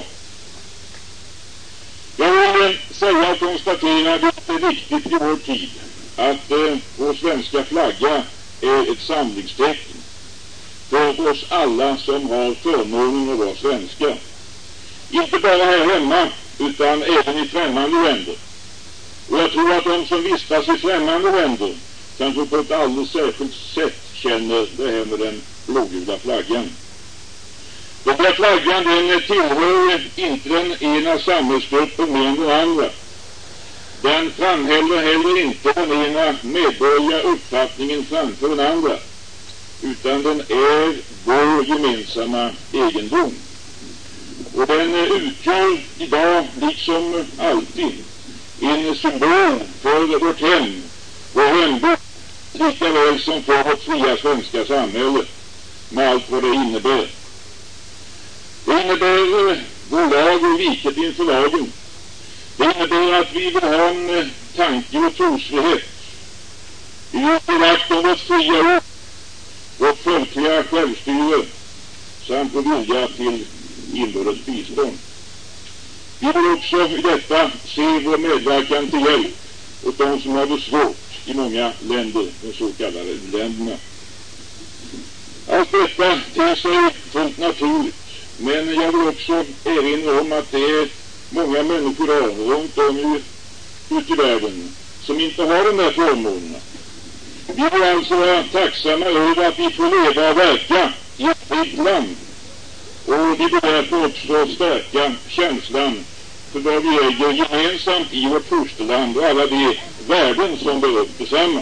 Jag vill säga och konstatera att det är viktigt i vår tid att eh, vår svenska flagga är ett samlingstecken för oss alla som har förmånen att vara svenska. Inte bara här hemma utan även i främmande länder. Och jag tror att de som vistas i främmande länder kanske på ett alldeles särskilt sätt känner det här med den blågula flaggan. Den där flaggan, den tillhör inte den ena samhällsgruppen mer än den andra. Den framhäller heller inte den ena medborgerliga uppfattningen framför den andra, utan den är vår gemensamma egendom. Och den utgör idag liksom alltid en symbol för vårt hem, vår hembygd, lika väl som för vårt fria svenska samhälle med allt vad det innebär. Det innebär vår lag och likhet inför lagen. Det innebär att vi vill ha en tanke- och trosfrihet. Vi vill slå vakt om vårt fria ord, vårt folkliga självstyre samt vår vilja till inbördes bistånd. Vi vill också i detta se vår medverkan till hjälp åt de som har det svårt i många länder, de så kallade länderna. Allt detta ter sig fullt naturligt. Men jag vill också erinra om att det är många människor runt om i, ute i världen som inte har de här förmånerna. Vi vill alltså vara tacksamma över att vi får leva och verka i ett fritt land. Och vi vill därför också stärka känslan för vad vi äger gemensamt i vårt fosterland och alla de värden som bär upp detsamma.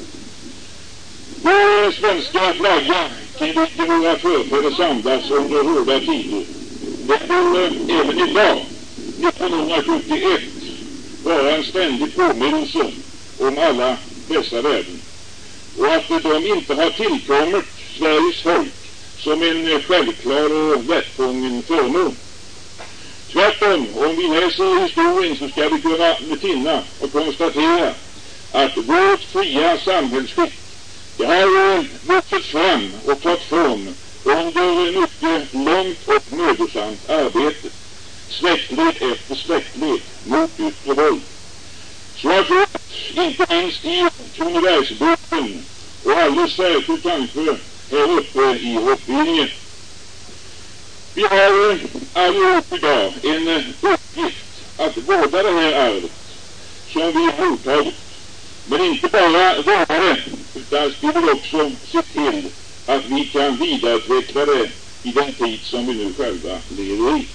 Vår svenska flagga, till vilken våra förfäder samlas under hårda tider, det kommer även idag, nittonhundrasjuttioett, vara en ständig påminnelse om alla dessa värden, och att de inte har tillkommit Sveriges folk som en självklar och lättfången förmån. Tvärtom, om vi läser historien så ska vi kunna finna och konstatera att vårt fria samhällsskick, det har vuxit fram och tagit form under mycket långt och mödosamt arbete, släktled efter släktled, mot yttre våld. Så har skett inte minst i Kronobergsbukten och alldeles särskilt kanske här uppe i Hoppvinge. Vi har allihop idag en uppgift att vårda det här arvet som vi har mottagit, men inte bara vårda det, utan vi vill också se till att vi kan vidareutveckla det i den tid som vi nu själva lever i.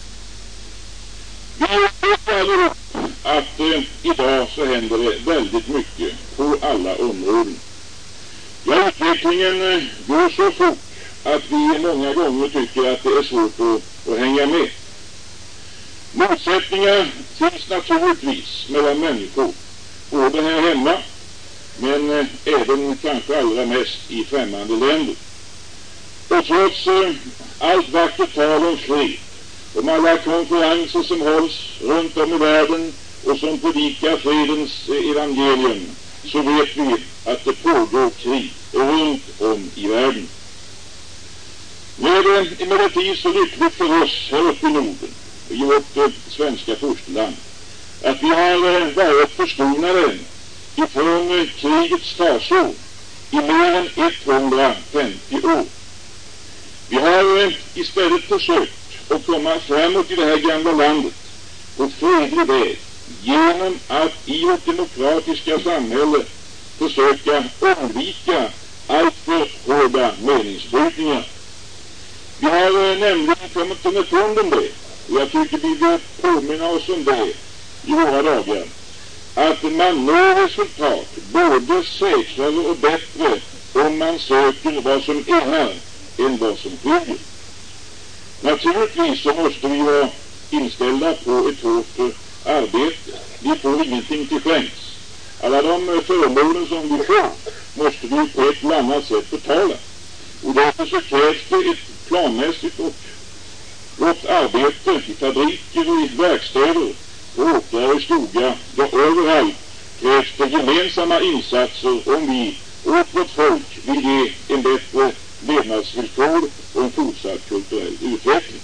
Vi vet allihop att eh, idag så händer det väldigt mycket på alla områden. Ja, utvecklingen eh, går så fort att vi många gånger tycker att det är svårt att, att hänga med. Motsättningar finns naturligtvis mellan människor, både här hemma men eh, även kanske allra mest i främmande länder. Och trots eh, allt vackert tal om fred, om alla konferenser som hålls runt om i världen och som predikar fredens eh, evangelium, så vet vi att det pågår krig runt om i världen. Nu är det emellertid så lyckligt för oss här uppe i Norden, i vårt eh, svenska fosterland, att vi har eh, varit förskonade ifrån eh, krigets fasor i mer än etthundrafemtio år. Vi har eh, istället försökt att komma framåt i det här gamla landet på fredlig väg genom att i vårt demokratiska samhälle försöka undvika alltför hårda meningsbrytningar. Vi har eh, nämligen kommit underfund om det, och jag tycker vi bör påminna oss om det i våra dagar, att man når resultat både säkrare och bättre om man söker vad som enar än vad som skiljer. Naturligtvis så måste vi vara inställda på ett hårt arbete. Vi får ingenting till skänks. Alla de förmåner som vi får måste vi på ett eller annat sätt betala. Och därför så krävs det ett planmässigt och gott arbete i fabriker, i verkstäder, på åkrar och skogar. Ja, överallt krävs det gemensamma insatser om vi åt vårt folk vill ge en bättre levnadsvillkor och en fortsatt kulturell utveckling.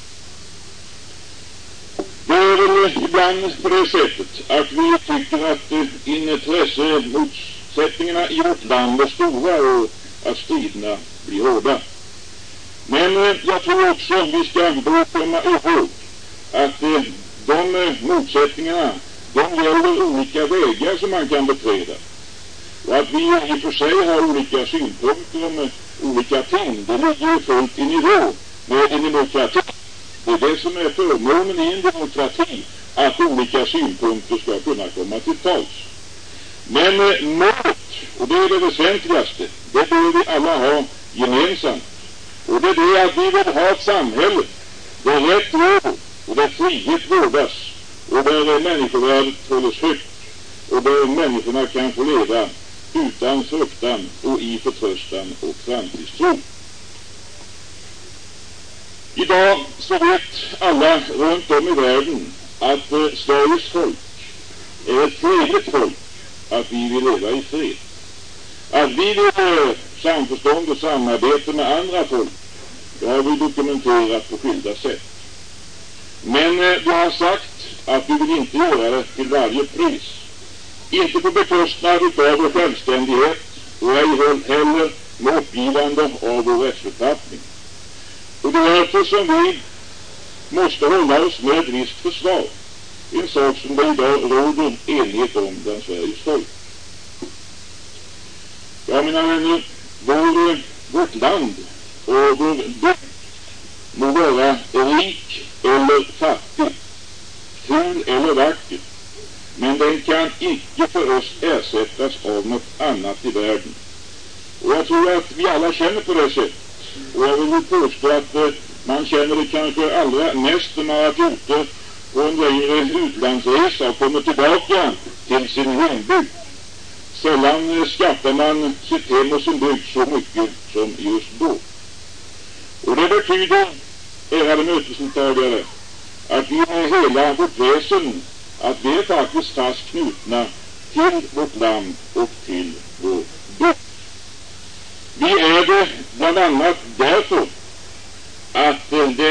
Det är väl ibland på det sättet att vi tycker att intressemotsättningarna i vårt land är stora och att striderna blir hårda. Men jag tror också att vi ska då komma ihåg att de motsättningarna, de gäller olika vägar som man kan beträda. Och att vi i och för sig har olika synpunkter om olika ting, det ligger ju fullt i nivå med en demokrati. Det är det som är förmånen i en demokrati, att olika synpunkter ska kunna komma till tals. Men målet, och det är det väsentligaste, det bör vi alla ha gemensamt. Och det är det att vi vill ha ett samhälle där rätt råder och där frihet vårdas och där människovärdet hålls högt och där människorna kan få leva utan fruktan och i förtröstan och framtidstro. Idag så vet alla runt om i världen att eh, Sveriges folk är ett fredligt folk, att vi vill leva i fred. Att vi vill eh, samförstånd och samarbete med andra folk, det har vi dokumenterat på skilda sätt. Men eh, vi har sagt att vi vill inte göra det till varje pris. Inte på bekostnad av vår självständighet och ej heller med uppgivande av vår rättsuppfattning. Och det är därför som vi måste hålla oss med ett visst försvar. En sak som det idag råder enighet om bland Sveriges folk. Ja, mina vänner, vår, vårt land och vår bygd må vara rik eller fattig, ful eller vacker, men den kan icke för oss ersättas av något annat i världen. Och jag tror att vi alla känner på det sättet. Och jag vill påstå att eh, man känner det kanske allra mest när man har varit ute på en längre utlandsresa och kommer tillbaka till sin hembygd. Sällan eh, skattar man sitt hem och sin bygd så mycket som just då. Och det betyder, ärade mötesdeltagare, att vi med hela vårt väsen, att vi är faktiskt fast knutna till vårt land och till vår bygd. Vi är det bland annat därför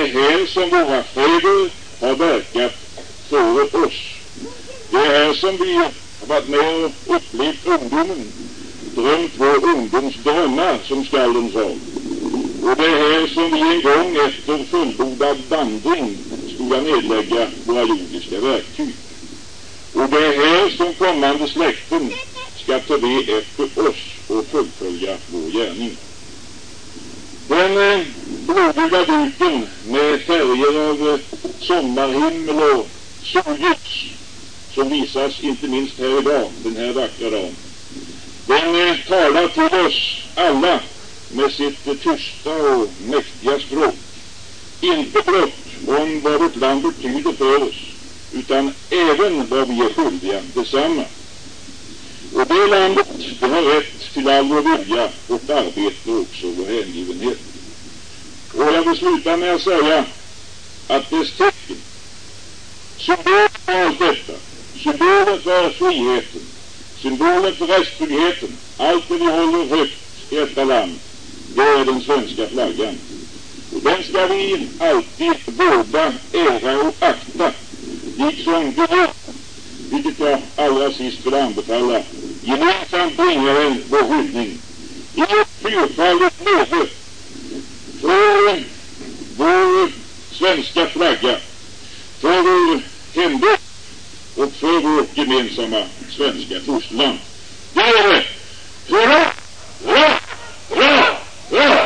är här som våra fäder har verkat före oss. Det är här som vi har varit med och upplevt ungdomen, drömt vår ungdoms drömmar, som skalden sa. Och det är här som vi en gång efter fullbordad vandring skola nedlägga våra jordiska verktyg. Och det är här som kommande släkten ska ta vid efter oss och fullfölja vår gärning. Den eh, blågula duken med färger av eh, sommarhimmel och solljus som visas inte minst här idag, den här vackra dagen, den eh, talar till oss alla med sitt eh, tysta och mäktiga språk. Inte blott om vad vårt land betyder för oss, utan även vad vi är skyldiga detsamma. Och det landet, det har rätt till all vår vilja, vårt arbete och också vår hängivenhet. Och jag vill sluta med att säga att dess tecken, symbolen för allt detta, symbolen för friheten, symbolen för rättstryggheten, allt det vi håller högt i detta land, det är den svenska flaggan. Och den ska vi alltid vårda, ära och akta, liksom Gud, vilket jag allra sist vill anbefalla, gemensamt bringar en vår hyllning i ett fyrfaldigt löfte för vår svenska flagga, för vår hembygd och för vårt gemensamma svenska fosterland. Det är det! Hurra! Hurra! Hurra! Hurra!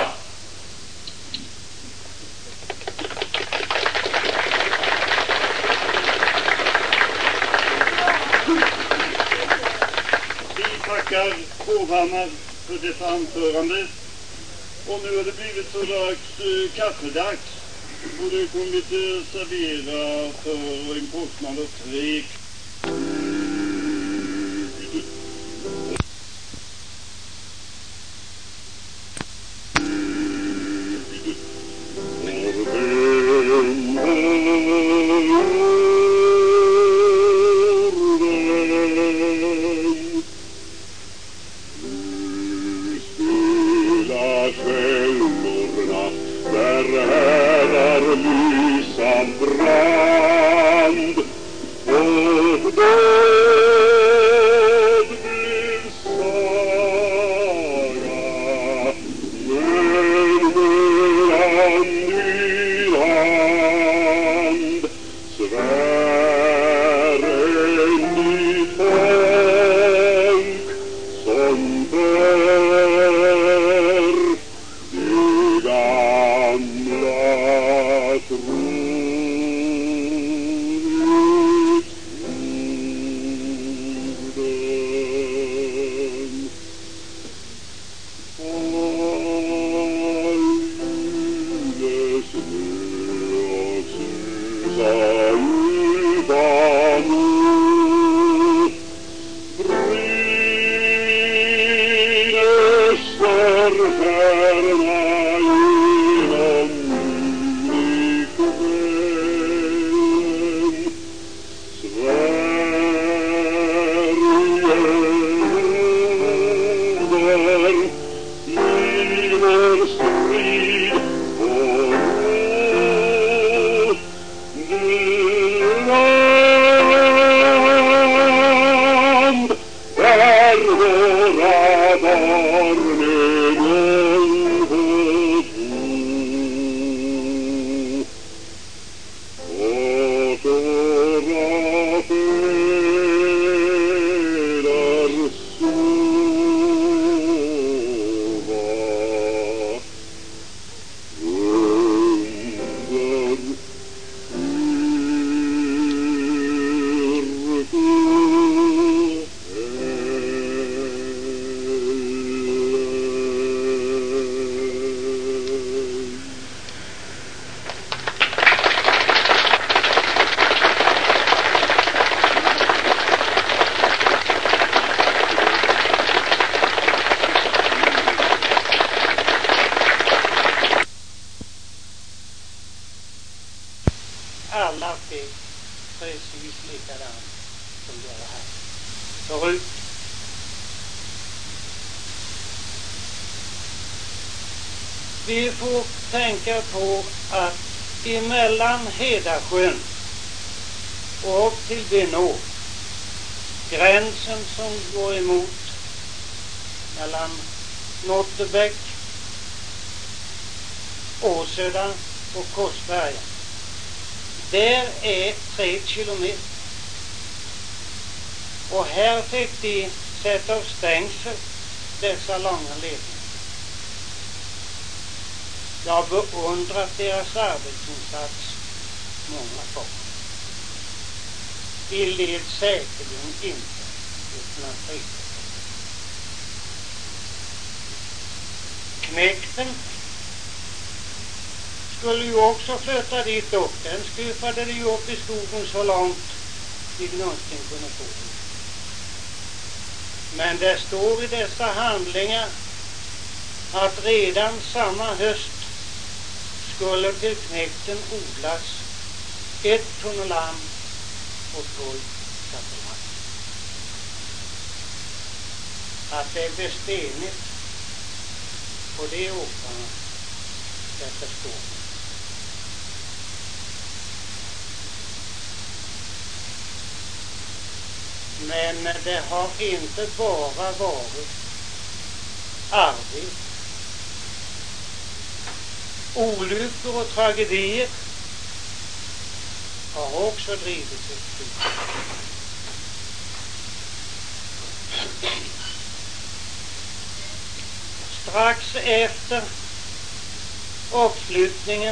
Tackar Hovhammar för detta anförande. Och nu har det blivit så dags eh, kaffedags. Och det kommer vi till servera för en kostnad av tre. Alla fick precis likadant som det här förut. Vi får tänka på att emellan Hedarsjön och upp till Benå, gränsen som går emot mellan Nottebäck, Åsöda och Korsberga. Där är tre kilometer. Och här fick de sätta upp stängsel, dessa långa ledningar. Jag har beundrat deras arbetsinsats många gånger. De led säkerligen inte utan fred. Knekten skulle ju också flytta dit upp. Den skufade de upp i skogen så långt de någonsin kunde få. Men det står i dessa handlingar att redan samma höst skulle till Knekten odlas ett tunnland land och tolv katteland. Att det är bestenigt på de åkrarna, det förstår man. Men det har inte bara varit arbete. Olyckor och tragedier har också drivit ett stycke. Strax efter uppflyttningen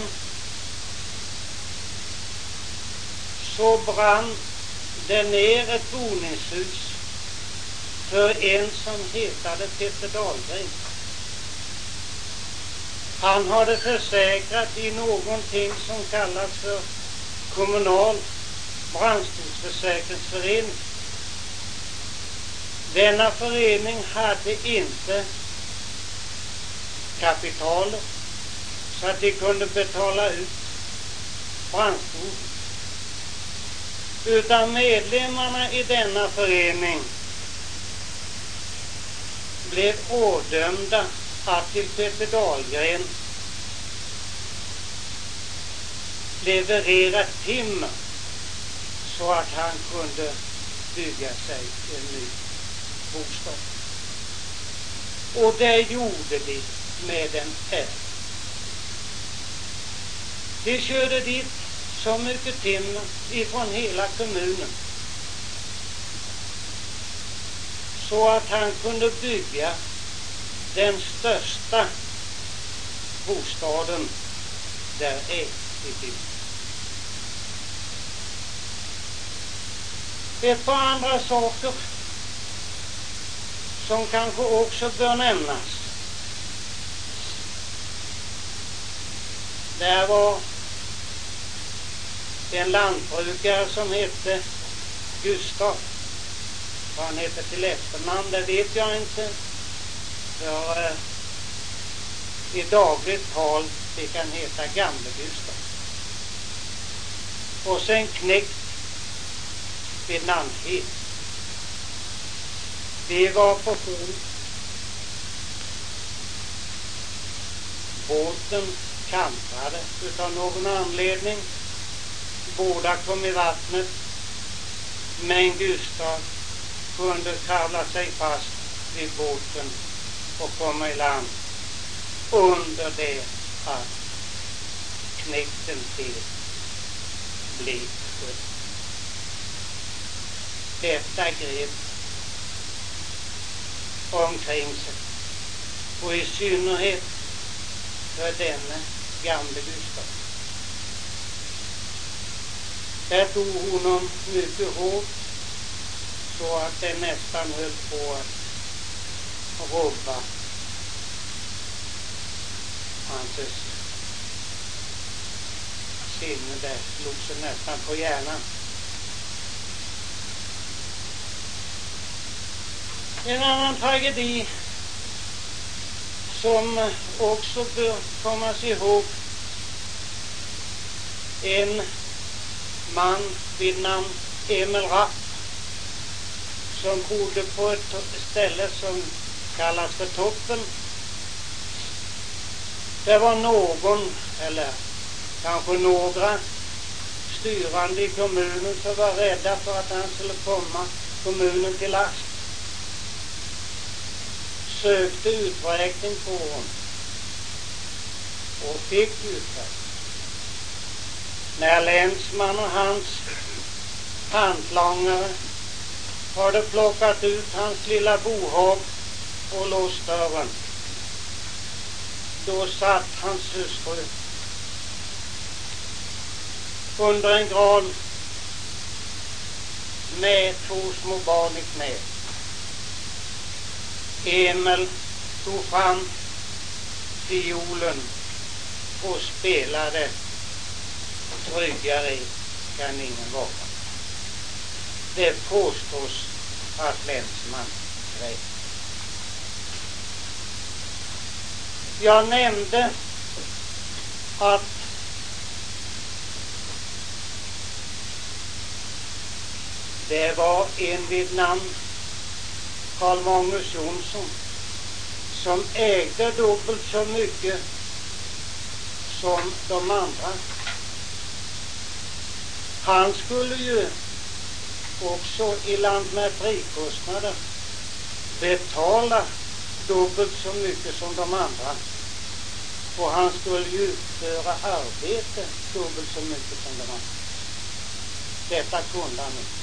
så brann det ner ett boningshus för en som hetade Peter Dahlgren. Han hade försäkrat i någonting som kallas för kommunal brandskyddsförsäkringsförening. Denna förening hade inte kapitalet så att de kunde betala ut brandskydd. Utan medlemmarna i denna förening blev ådömda att till Peter Dahlgren leverera timmer så att han kunde bygga sig en ny bostad. Och det gjorde de med den här. De körde dit så mycket timmer ifrån hela kommunen så att han kunde bygga den största bostaden där är i bygden. Ett par andra saker som kanske också bör nämnas. Där var en lantbrukare som hette Gustav. Vad han heter till efternamn, det vet jag inte. För eh, i dagligt tal fick han heta Gamle Gustav. Och sen Knekt vid namn Het. Vi var på sjön. Båten kantrade utav någon anledning. Båda kom i vattnet, men Gustav kunde kravla sig fast vid båten och komma i land under det att Knekten till blev skött. Detta grep omkring sig, och i synnerhet för denne gamle Gustav. Det tog honom mycket hårt så att det nästan höll på att rubba hans sinne. Det slog sig nästan på hjärnan. En annan tragedi som också bör kommas ihåg. En man vid namn Emil Rapp som bodde på ett ställe som kallas för Toppen. Det var någon, eller Kanske några styrande i kommunen som var rädda för att han skulle komma kommunen till last sökte uträkning på honom och fick uträkning. När länsman och hans hantlangare hade plockat ut hans lilla bohag och låst dörren, då satt hans hustru under en gran med två små barn i knä. Emil tog fram fiolen och spelade Tryggare kan ingen vara. Det påstås att länsman grät. Jag nämnde att det var en vid namn Carl Magnus Jonsson som ägde dubbelt så mycket som de andra. Han skulle ju också i lantmäterikostnader betala dubbelt så mycket som de andra. Och han skulle ju utföra arbete dubbelt så mycket som de andra. Detta kunde han inte.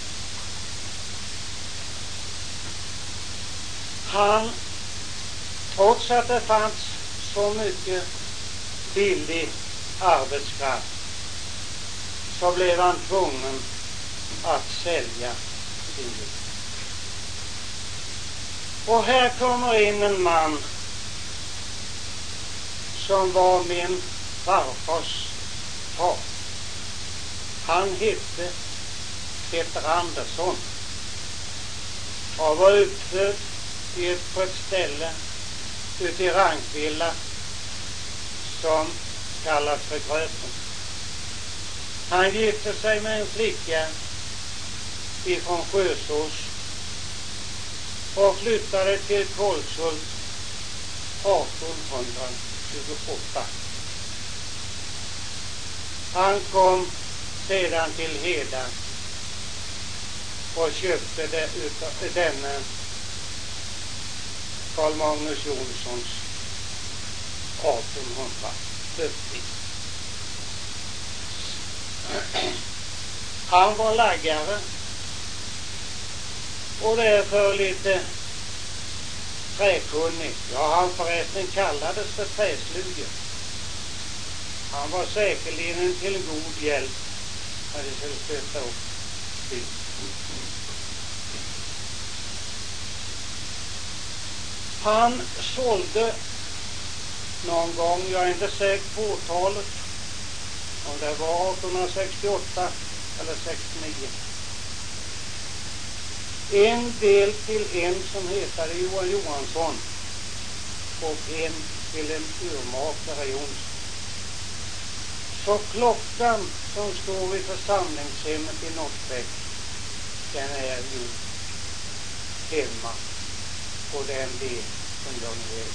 Han, trots att det fanns så mycket billig arbetskraft, så blev han tvungen att sälja sin bil. Och här kommer in en man som var min farfars far. Han hette Peter Andersson och var uppfödd i ett, på ett ställe ute i Rankvilla som kallas för Gröten. Han gifte sig med en flicka ifrån Sjösås och flyttade till Kolshult arton tjugoåtta. Han kom sedan till Heda och köpte det utav denne Carl Magnus Jonssons artonhundrafyrtio. Han var laggare och därför lite träkunnig. Ja, han förresten kallades för träsluge. Han var säkerligen till god hjälp när det skulle stöta upp bygg. Han sålde någon gång, jag är inte säker på årtalet, om det var arton sextioåtta eller sextionio, en del till en som heter Johan Johansson och en till en urmakare Jonsson. Så klockan som står vid församlingshemmet i Norrbäck, den är ju hemma på den del som jag nu äger.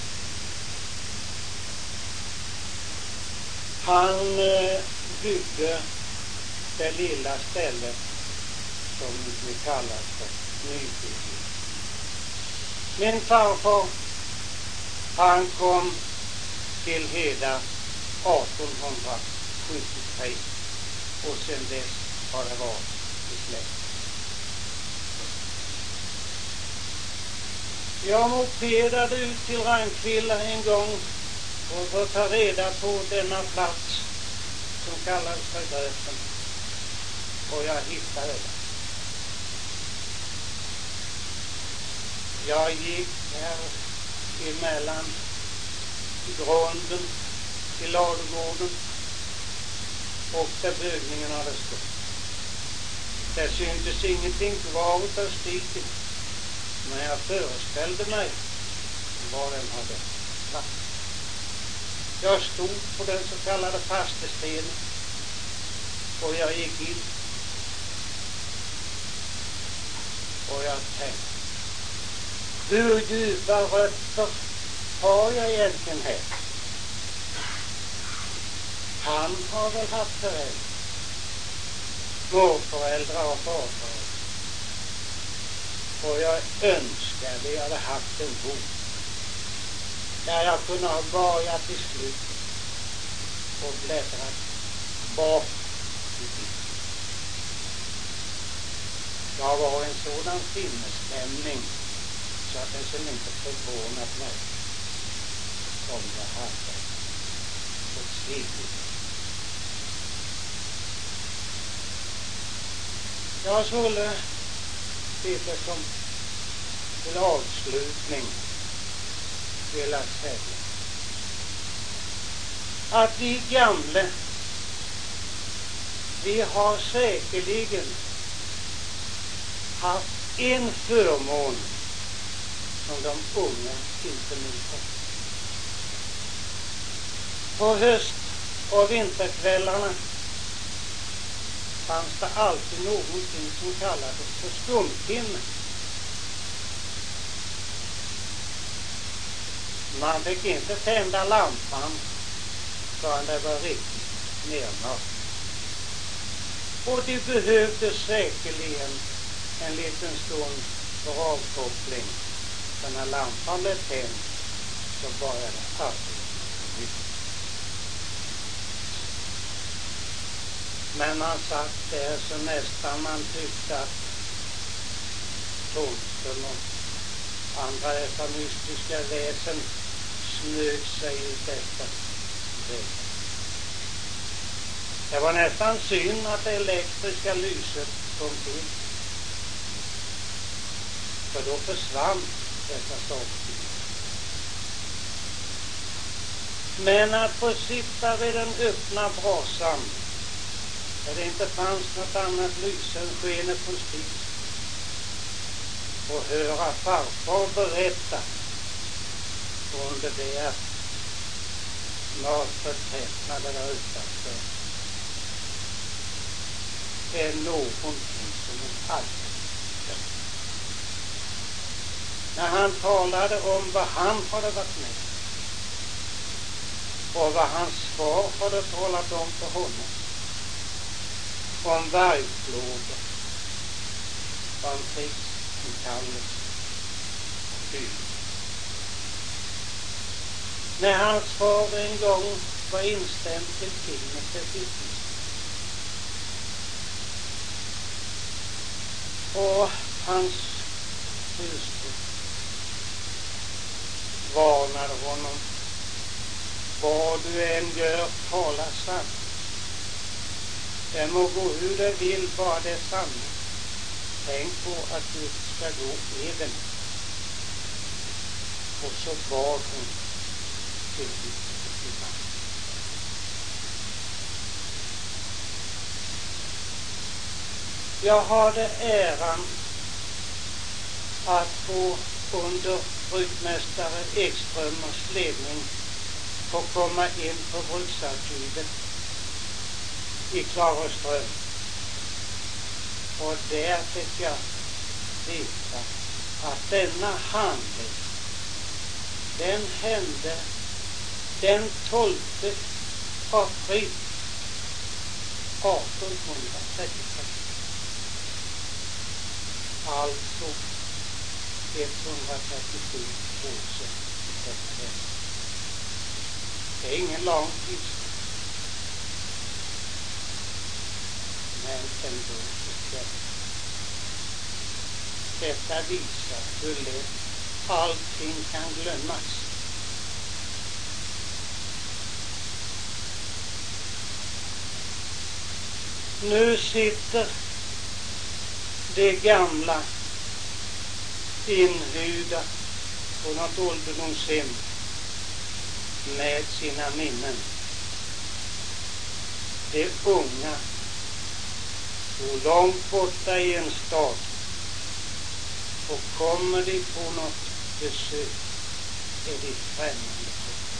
Han eh, byggde det lilla stället som vi kallar för Nybygge. Min farfar, han kom till Heda arton sjuttiotre och sen dess har det varit i släkt. Jag mopedade ut till Rankvilla en gång och att ta reda på denna plats som kallas för Gröten, och jag hittade den. Jag gick här emellan grunden till ladugården och där bögningen hade stått. Det syntes ingenting kvar av stiken, men jag föreställde mig var den hade plats. Jag stod på den så kallade fastestenen och jag gick in och jag tänkte, hur djupa rötter har jag egentligen här? han har väl haft föräldrar, morföräldrar och farföräldrar. Och jag önskar att jag hade haft en bok där jag kunde ha börjat i slutet och bläddrat bak i tiden. Jag var en sådan sinnesstämning så att det som inte förvånat mig om jag hade fått se det. Jag skulle lite som till avslutning vilja säga att vi gamla, vi har säkerligen haft en förmån som de unga inte nu har. På höst- och vinterkvällarna fanns det alltid någonting som kallades för skumtimme. Man fick inte tända lampan förrän det var riktigt nermörkt. Och det behövde säkerligen en liten stund för avkoppling. Så när lampan blev tänd så började arbetet på nytt. Men man satt där så nästan man tyckte att tomten och andra dessa mystiska väsen smög sig ut efter det. Det var nästan synd att det elektriska lyset kom till. För då försvann dessa saker. Men att få sitta vid den öppna brasan där det inte fanns något annat lyse än skenet på spis och höra farfar berätta under det att mörkret tätnade där utanför är någonting som en aldrig glömmer. När han talade om vad han hade varit med och vad hans far hade talat om för honom, om vargplågor, om krigsinkallelse och dylikt. När hans far en gång var instämd till tinget till och hans hustru varnade honom: vad du än gör, tala sant. Det må gå hur det vill, bara det sanna. Tänk på att du ska gå eden. Och så bad hon till Gud. Jag hade äran att få under brukmästare Ekströmers ledning få komma in på bruksarkivet i Klarström. Och där fick jag veta att denna handling, den hände den tolfte april artonhundratrettiofem. Alltså etthundratrettiosju år sedan detta hände. Det är ingen lång tid. Men ändå tycker jag detta visar hur lätt allting kan glömmas. Nu sitter de gamla inhyrda på något ålderdomshem med sina minnen. De unga och långt borta i en stad, och kommer de på något besök är de främmande.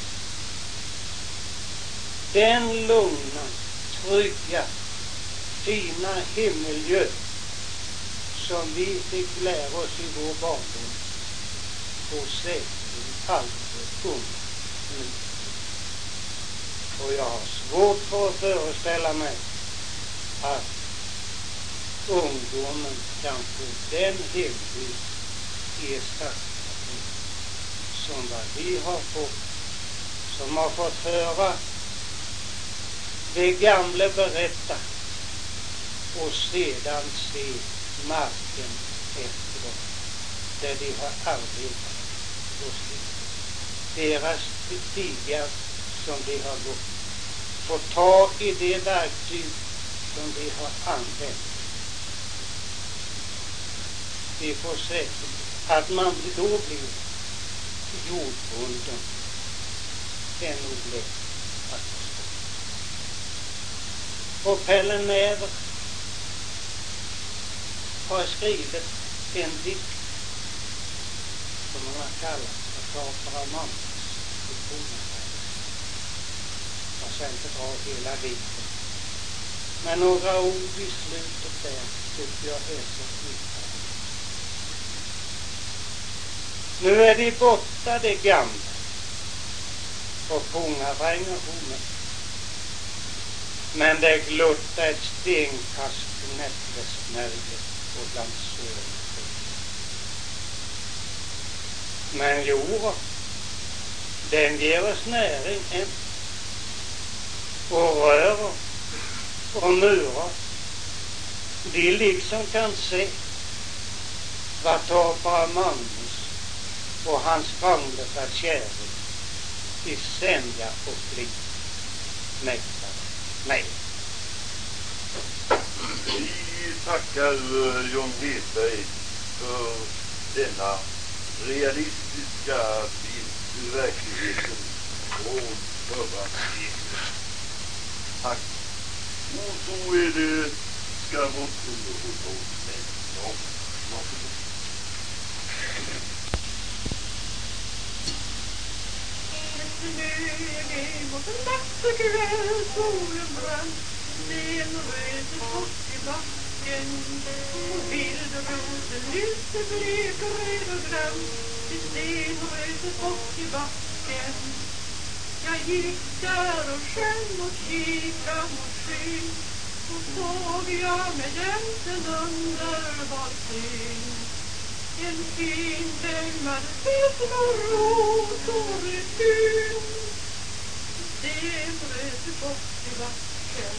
Den lugna, trygga, fina himmelmiljö som vi fick lära oss i vår barndom får säkerligen aldrig unga nu. Och jag har svårt för att föreställa mig att ungdomen kan få den helhet i ett statsparti som vad vi har fått, som har fått höra det gamla berätta och sedan se marken efteråt där de har arbetat och deras stigar som de har gått, få ta i det verktyg som de har använt. Vi får se att man då blir jordbunden. Det är nog lätt att förstå. Och Pelle Näver har skrivit en dikt som man har kallat för Taperamantis i Kronoberg. Jag ska inte dra hela dikten, men några ord i slutet där tycker jag är så fint. Nu är de borta, de gamla, och Pungaräng och Homen. Men det gluttar ett stenkast Nättlesnärget och Landsören. Men jorden, den ger oss näring än. Och rörer och murar, de liksom kan se vad Taperamantis och hans krånglet av kärlek i sämja och plikt mäktar mig. Vi tackar John Hedberg för denna realistiska bild ur verkligheten från förra seklet. Tack. Och så är det ska vårt underhåll med dem. Varsågod. Snögig mot en nattekväll, solen brann, stenröset bort i backen, och vildrosen lyste blek och röd och grann, i stenröset bort i backen. Jag gick där och sjöng och kika mot skyn, och såg jag med jämten underbar syn. En fin dämmad fisk och rosor i skyn, stenröset bort i backen.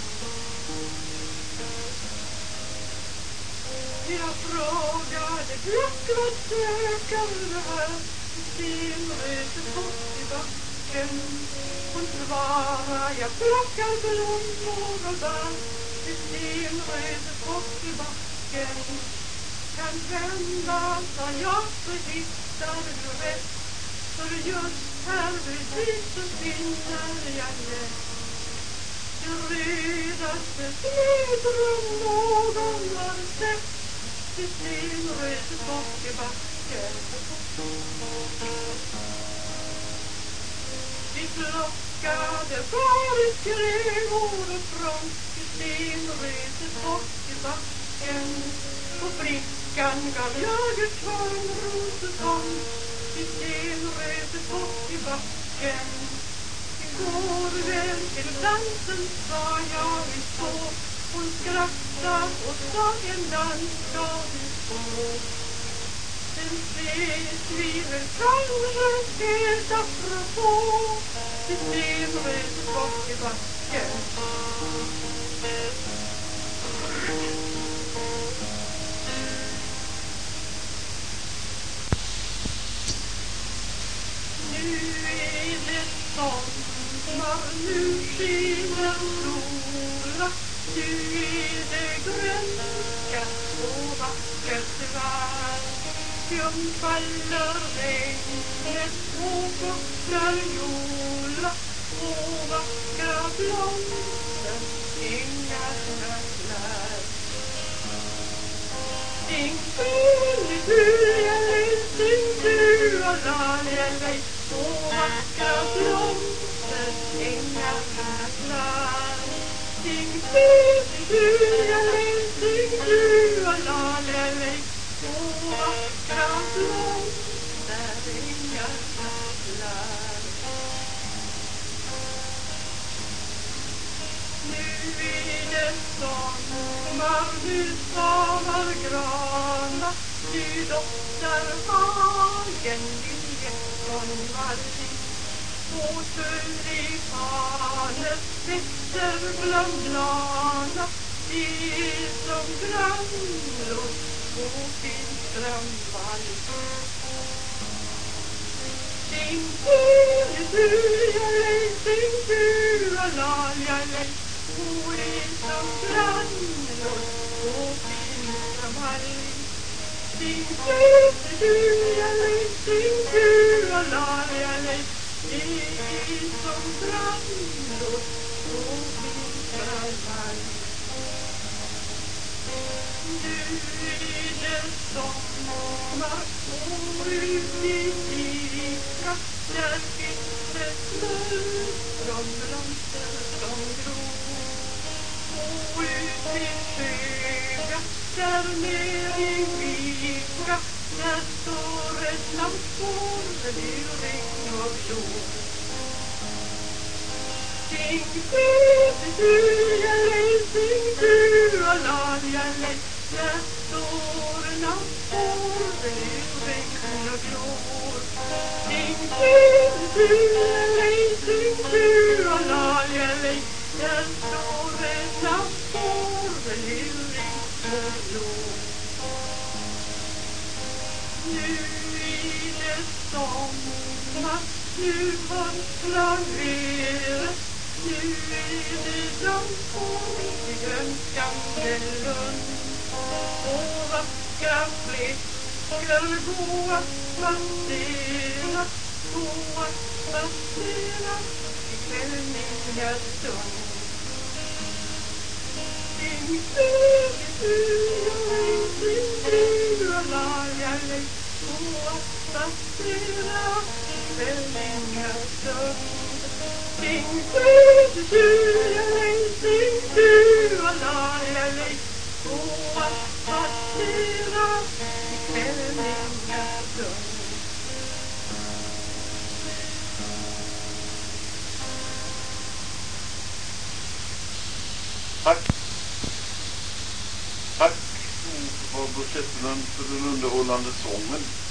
Jag frågade glatt vad söker du här, stenröset bort i backen. Hon svarade, jag plockar blommor och bär, stenröset bort i backen. Kan vända, sa jag, så hittar du rätt, för just här precis så finner jag lätt. Det rödaste snedrum någon har sett, det stenröset bort i backen. Vi plockade bara skrävor och från, det stenröset bort i backen. Och flickan gav jag ett kvarn rosetång, i stenröset bort i backen. Igår väl till dansen, sa jag, vi så. Hon skrattade och sa, en dans ska vi få. Sen ses vi väl kanske helt apropå, i stenröset bort i backen. Nu är det sommar, nu skiner sola, nu är det grönska och vackert värld. Fjum faller regnet och bucklar jola, och vackra blomster ängarna klär. Sing ful, Julia, sing du och lalej, och vackra blomster ängarna klär. Sing ful, Julia, sing du och lalej, och vackra blomster ängarna klär. det sommar, nu stavar grana, ty doftar hagen liljekonvalj. Och tulipaner växer bland blana, det är som grannlås på fin strandvalj. Sing tu-li-tu-li-lej, sing tu-la-la-lej, hon är som grannlås på fin strandvalj. Sing tu-li-tu-li-lej, sing tu-la-la-lej, det är som grannlås på fin strandvalj. Nu är det sommar och ut i Ica, där finns det smultronblomster som gror. Och ut i Sjöga, där ner i Vika, där står ett lampor i regn och jord. Sing tu-li-tu-li-lej, sing tu-la-la-lej, där står lampor i regn och jord. Sing tu-li-tu-li-lej, sing tu-la-la-lej, där står lampor i regn och jord. Nu är det sommar, nu har klaverat, nu är det lampor i grönskande lund. Och vackra fläckar gå att passera, gå att passera i kvällningarstund. Sing tu-li-tu-li-lej, sing tu-la-la-lej, gå att passera i kvällningarstund. Sing tu-li-tu-li-lej, sing tu-la-la-lej, gå att passera i kvällningarstund. Tack. Tack, Barbro Zetterlund, för den underhållande sången.